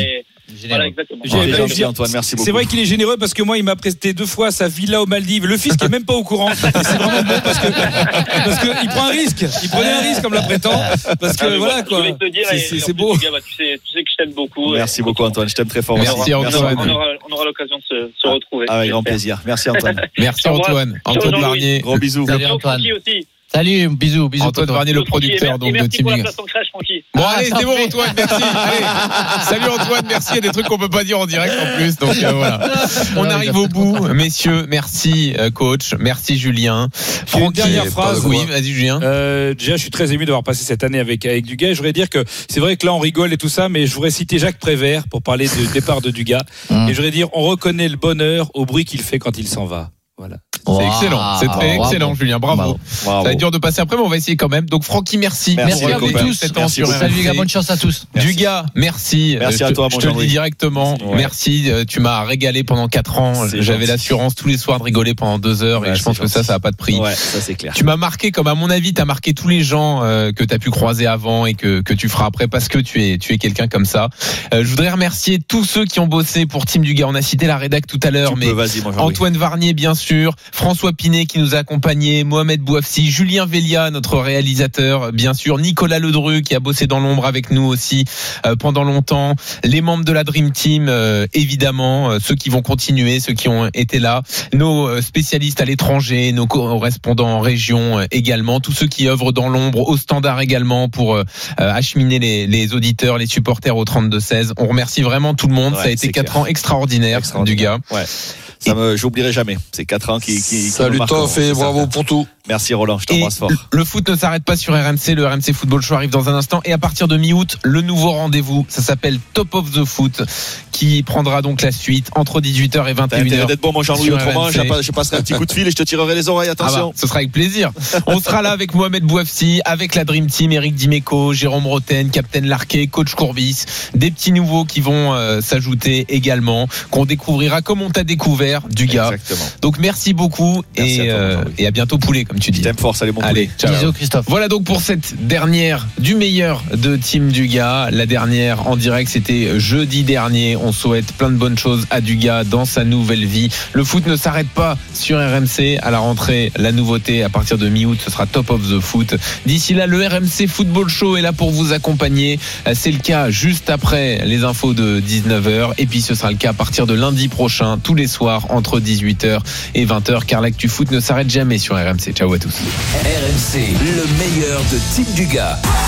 Speaker 6: Voilà, exactement.
Speaker 4: J'ai-
Speaker 7: Merci,
Speaker 4: j'ai-
Speaker 7: Antoine, merci beaucoup.
Speaker 4: C'est vrai qu'il est généreux parce que moi, il m'a prêté deux fois sa villa aux Maldives. Le fils qui est même pas au courant. Et c'est vraiment bon parce que parce que il prend un risque. Il prenait un risque comme la prêtant parce que
Speaker 6: Ah, mais
Speaker 4: voilà
Speaker 6: voilà,
Speaker 4: quoi.
Speaker 6: Je voulais te dire,
Speaker 4: C'est-
Speaker 6: et
Speaker 4: c'est
Speaker 6: en
Speaker 4: c'est
Speaker 6: plus,
Speaker 4: beau.
Speaker 6: les gars, bah, tu, sais, tu sais que je t'aime beaucoup.
Speaker 7: Merci
Speaker 6: et-
Speaker 7: beaucoup, Antoine. Je t'aime très fort.
Speaker 3: Merci,
Speaker 6: on aura,
Speaker 3: Antoine.
Speaker 6: on aura, on aura l'occasion de se, se retrouver.
Speaker 7: Avec grand
Speaker 6: j'espère.
Speaker 7: plaisir. Merci, Antoine.
Speaker 3: Merci Antoine. Antoine
Speaker 6: Jean-Louis.
Speaker 3: Varnier.
Speaker 7: Gros bisous.
Speaker 8: Salut
Speaker 6: Ciao,
Speaker 8: Antoine.
Speaker 6: Francky aussi.
Speaker 8: Salut, bisous, bisous.
Speaker 3: Antoine
Speaker 8: poteau.
Speaker 3: Varnier, le
Speaker 6: Ciao, Francky, et
Speaker 3: producteur
Speaker 6: merci-
Speaker 3: donc
Speaker 6: et
Speaker 3: de
Speaker 6: merci
Speaker 3: Team
Speaker 6: pour la
Speaker 3: Ligue.
Speaker 6: place en crèche, Francky.
Speaker 3: Bon
Speaker 8: Ah,
Speaker 3: allez,
Speaker 8: ça
Speaker 3: c'est bon
Speaker 8: fait.
Speaker 3: Antoine, merci. Allez. Salut Antoine, merci. Il y a des trucs qu'on peut pas dire en direct en plus. Donc euh, voilà. On
Speaker 8: Ouais,
Speaker 3: arrive
Speaker 8: il a
Speaker 3: au
Speaker 8: fait
Speaker 3: bout,
Speaker 8: trop.
Speaker 3: messieurs. Merci euh, coach, merci Julien.
Speaker 4: J'ai une dernière phrase.
Speaker 3: Oui, vas-y Julien.
Speaker 4: Euh, déjà, je suis très ému d'avoir passé cette année avec avec Dugas. Et je voudrais dire que c'est vrai que là, on rigole et tout ça, mais je voudrais citer Jacques Prévert pour parler du départ de Dugas.
Speaker 8: Hum.
Speaker 4: Et je voudrais dire, on reconnaît le bonheur au bruit qu'il fait quand il s'en va. Voilà.
Speaker 3: C'est
Speaker 8: Wow.
Speaker 3: excellent, c'est très
Speaker 8: Bravo.
Speaker 3: excellent Julien, bravo.
Speaker 8: Bravo.
Speaker 7: Bravo.
Speaker 3: Ça va être dur de passer après, mais on va essayer quand même. Donc Francky, merci.
Speaker 7: Merci,
Speaker 3: pour
Speaker 8: à vous
Speaker 3: avoir
Speaker 8: tous.
Speaker 3: sept ans
Speaker 7: Merci
Speaker 3: sur
Speaker 7: beaucoup.
Speaker 8: Salut les gars,
Speaker 3: R M C.
Speaker 8: bonne chance à tous.
Speaker 7: Merci.
Speaker 3: Dugas, merci.
Speaker 7: Merci
Speaker 3: Euh,
Speaker 7: à
Speaker 3: je
Speaker 7: toi,
Speaker 3: te-
Speaker 7: mon
Speaker 3: Je te le dis
Speaker 7: Jean-Louis.
Speaker 3: directement.
Speaker 7: Ouais.
Speaker 3: Merci. euh, Tu m'as régalé pendant quatre ans.
Speaker 7: C'est
Speaker 3: J'avais
Speaker 7: gentil.
Speaker 3: l'assurance tous les soirs de rigoler pendant deux heures
Speaker 7: Ouais,
Speaker 3: et je
Speaker 7: c'est
Speaker 3: pense que ça,
Speaker 7: gentil.
Speaker 3: ça n'a pas de prix.
Speaker 7: Ouais, ça c'est clair.
Speaker 3: Tu m'as marqué, comme à mon avis, tu as marqué tous les gens euh, que tu as pu croiser avant et que, que tu feras après parce que tu es, tu es quelqu'un comme ça. Euh, je voudrais remercier tous ceux qui ont bossé pour Team Dugas. On a cité la rédac tout à l'heure,
Speaker 7: Tu
Speaker 3: mais
Speaker 7: peux, vas-y, mon Jean-Louis.
Speaker 3: Antoine Varnier, bien sûr, François Pinet qui nous a accompagnés, Mohamed Bouafsi, Julien Vélia, notre réalisateur, bien sûr, Nicolas Ledru qui a bossé dans l'ombre avec nous aussi euh, pendant longtemps, les membres de la Dream Team, euh, évidemment, euh, ceux qui vont continuer, ceux qui ont été là, nos euh, spécialistes à l'étranger, nos correspondants en région euh, également, tous ceux qui œuvrent dans l'ombre, au standard également pour euh, euh, acheminer les, les auditeurs, les supporters au trente-deux seize. On remercie vraiment tout le monde.
Speaker 7: Ouais,
Speaker 3: Ça a été
Speaker 7: c'est
Speaker 3: quatre
Speaker 7: clair.
Speaker 3: ans extraordinaires,
Speaker 7: Extraordinaire.
Speaker 3: du gars.
Speaker 7: Ouais. Ça me, j'oublierai jamais. C'est quatre ans qui, qui, qui
Speaker 12: Salut
Speaker 7: me marqueront,
Speaker 12: Toff et
Speaker 7: c'est
Speaker 12: bravo
Speaker 7: certain.
Speaker 12: pour tout.
Speaker 7: Merci Roland, je
Speaker 3: Et
Speaker 7: t'embrasse fort.
Speaker 3: le foot ne s'arrête pas sur R M C. Le R M C Football Show arrive dans un instant. Et à partir de mi-août, le nouveau rendez-vous, ça s'appelle Top of the Foot, qui prendra donc la suite entre dix-huit heures et vingt
Speaker 7: T'as
Speaker 3: et une
Speaker 7: intérêt
Speaker 3: heures.
Speaker 7: d'être bon, mon Jean-Louis.
Speaker 3: sur
Speaker 7: Autrement,
Speaker 3: R M C.
Speaker 7: je passe- je passerai un petit coup de fil et je te tirerai les oreilles.
Speaker 3: Ah bah,
Speaker 7: Attention.
Speaker 3: ce sera avec plaisir. On sera là avec Mohamed Bouafsi, avec la Dream Team, Eric Dimeco, Jérôme Roten, Captain Larquet, Coach Courbis, des petits nouveaux qui vont euh, s'ajouter également, qu'on découvrira comme on t'a découvert, du gars.
Speaker 7: Exactement.
Speaker 3: Donc merci beaucoup.
Speaker 7: Merci
Speaker 3: et,
Speaker 7: à toi,
Speaker 3: euh,
Speaker 7: Jean-Louis.
Speaker 3: et à bientôt poulet, comme tu dis.
Speaker 7: Je t'aime fort, salut mon
Speaker 3: Allez,
Speaker 7: poulet.
Speaker 3: ciao.
Speaker 8: Bisous Christophe.
Speaker 3: Voilà donc pour cette dernière du meilleur de Team Dugas. La dernière en direct, c'était jeudi dernier. On souhaite plein de bonnes choses à Dugas dans sa nouvelle vie. Le foot ne s'arrête pas sur R M C. À la rentrée, la nouveauté à partir de mi-août, ce sera Top of the Foot. D'ici là, le R M C Football Show est là pour vous accompagner. C'est le cas juste après les infos de dix-neuf heures. Et puis ce sera le cas à partir de lundi prochain, tous les soirs entre dix-huit heures et vingt heures, car l'actu foot ne s'arrête jamais sur R M C. Ciao à tous.
Speaker 2: R M C, le meilleur de Team Dugas.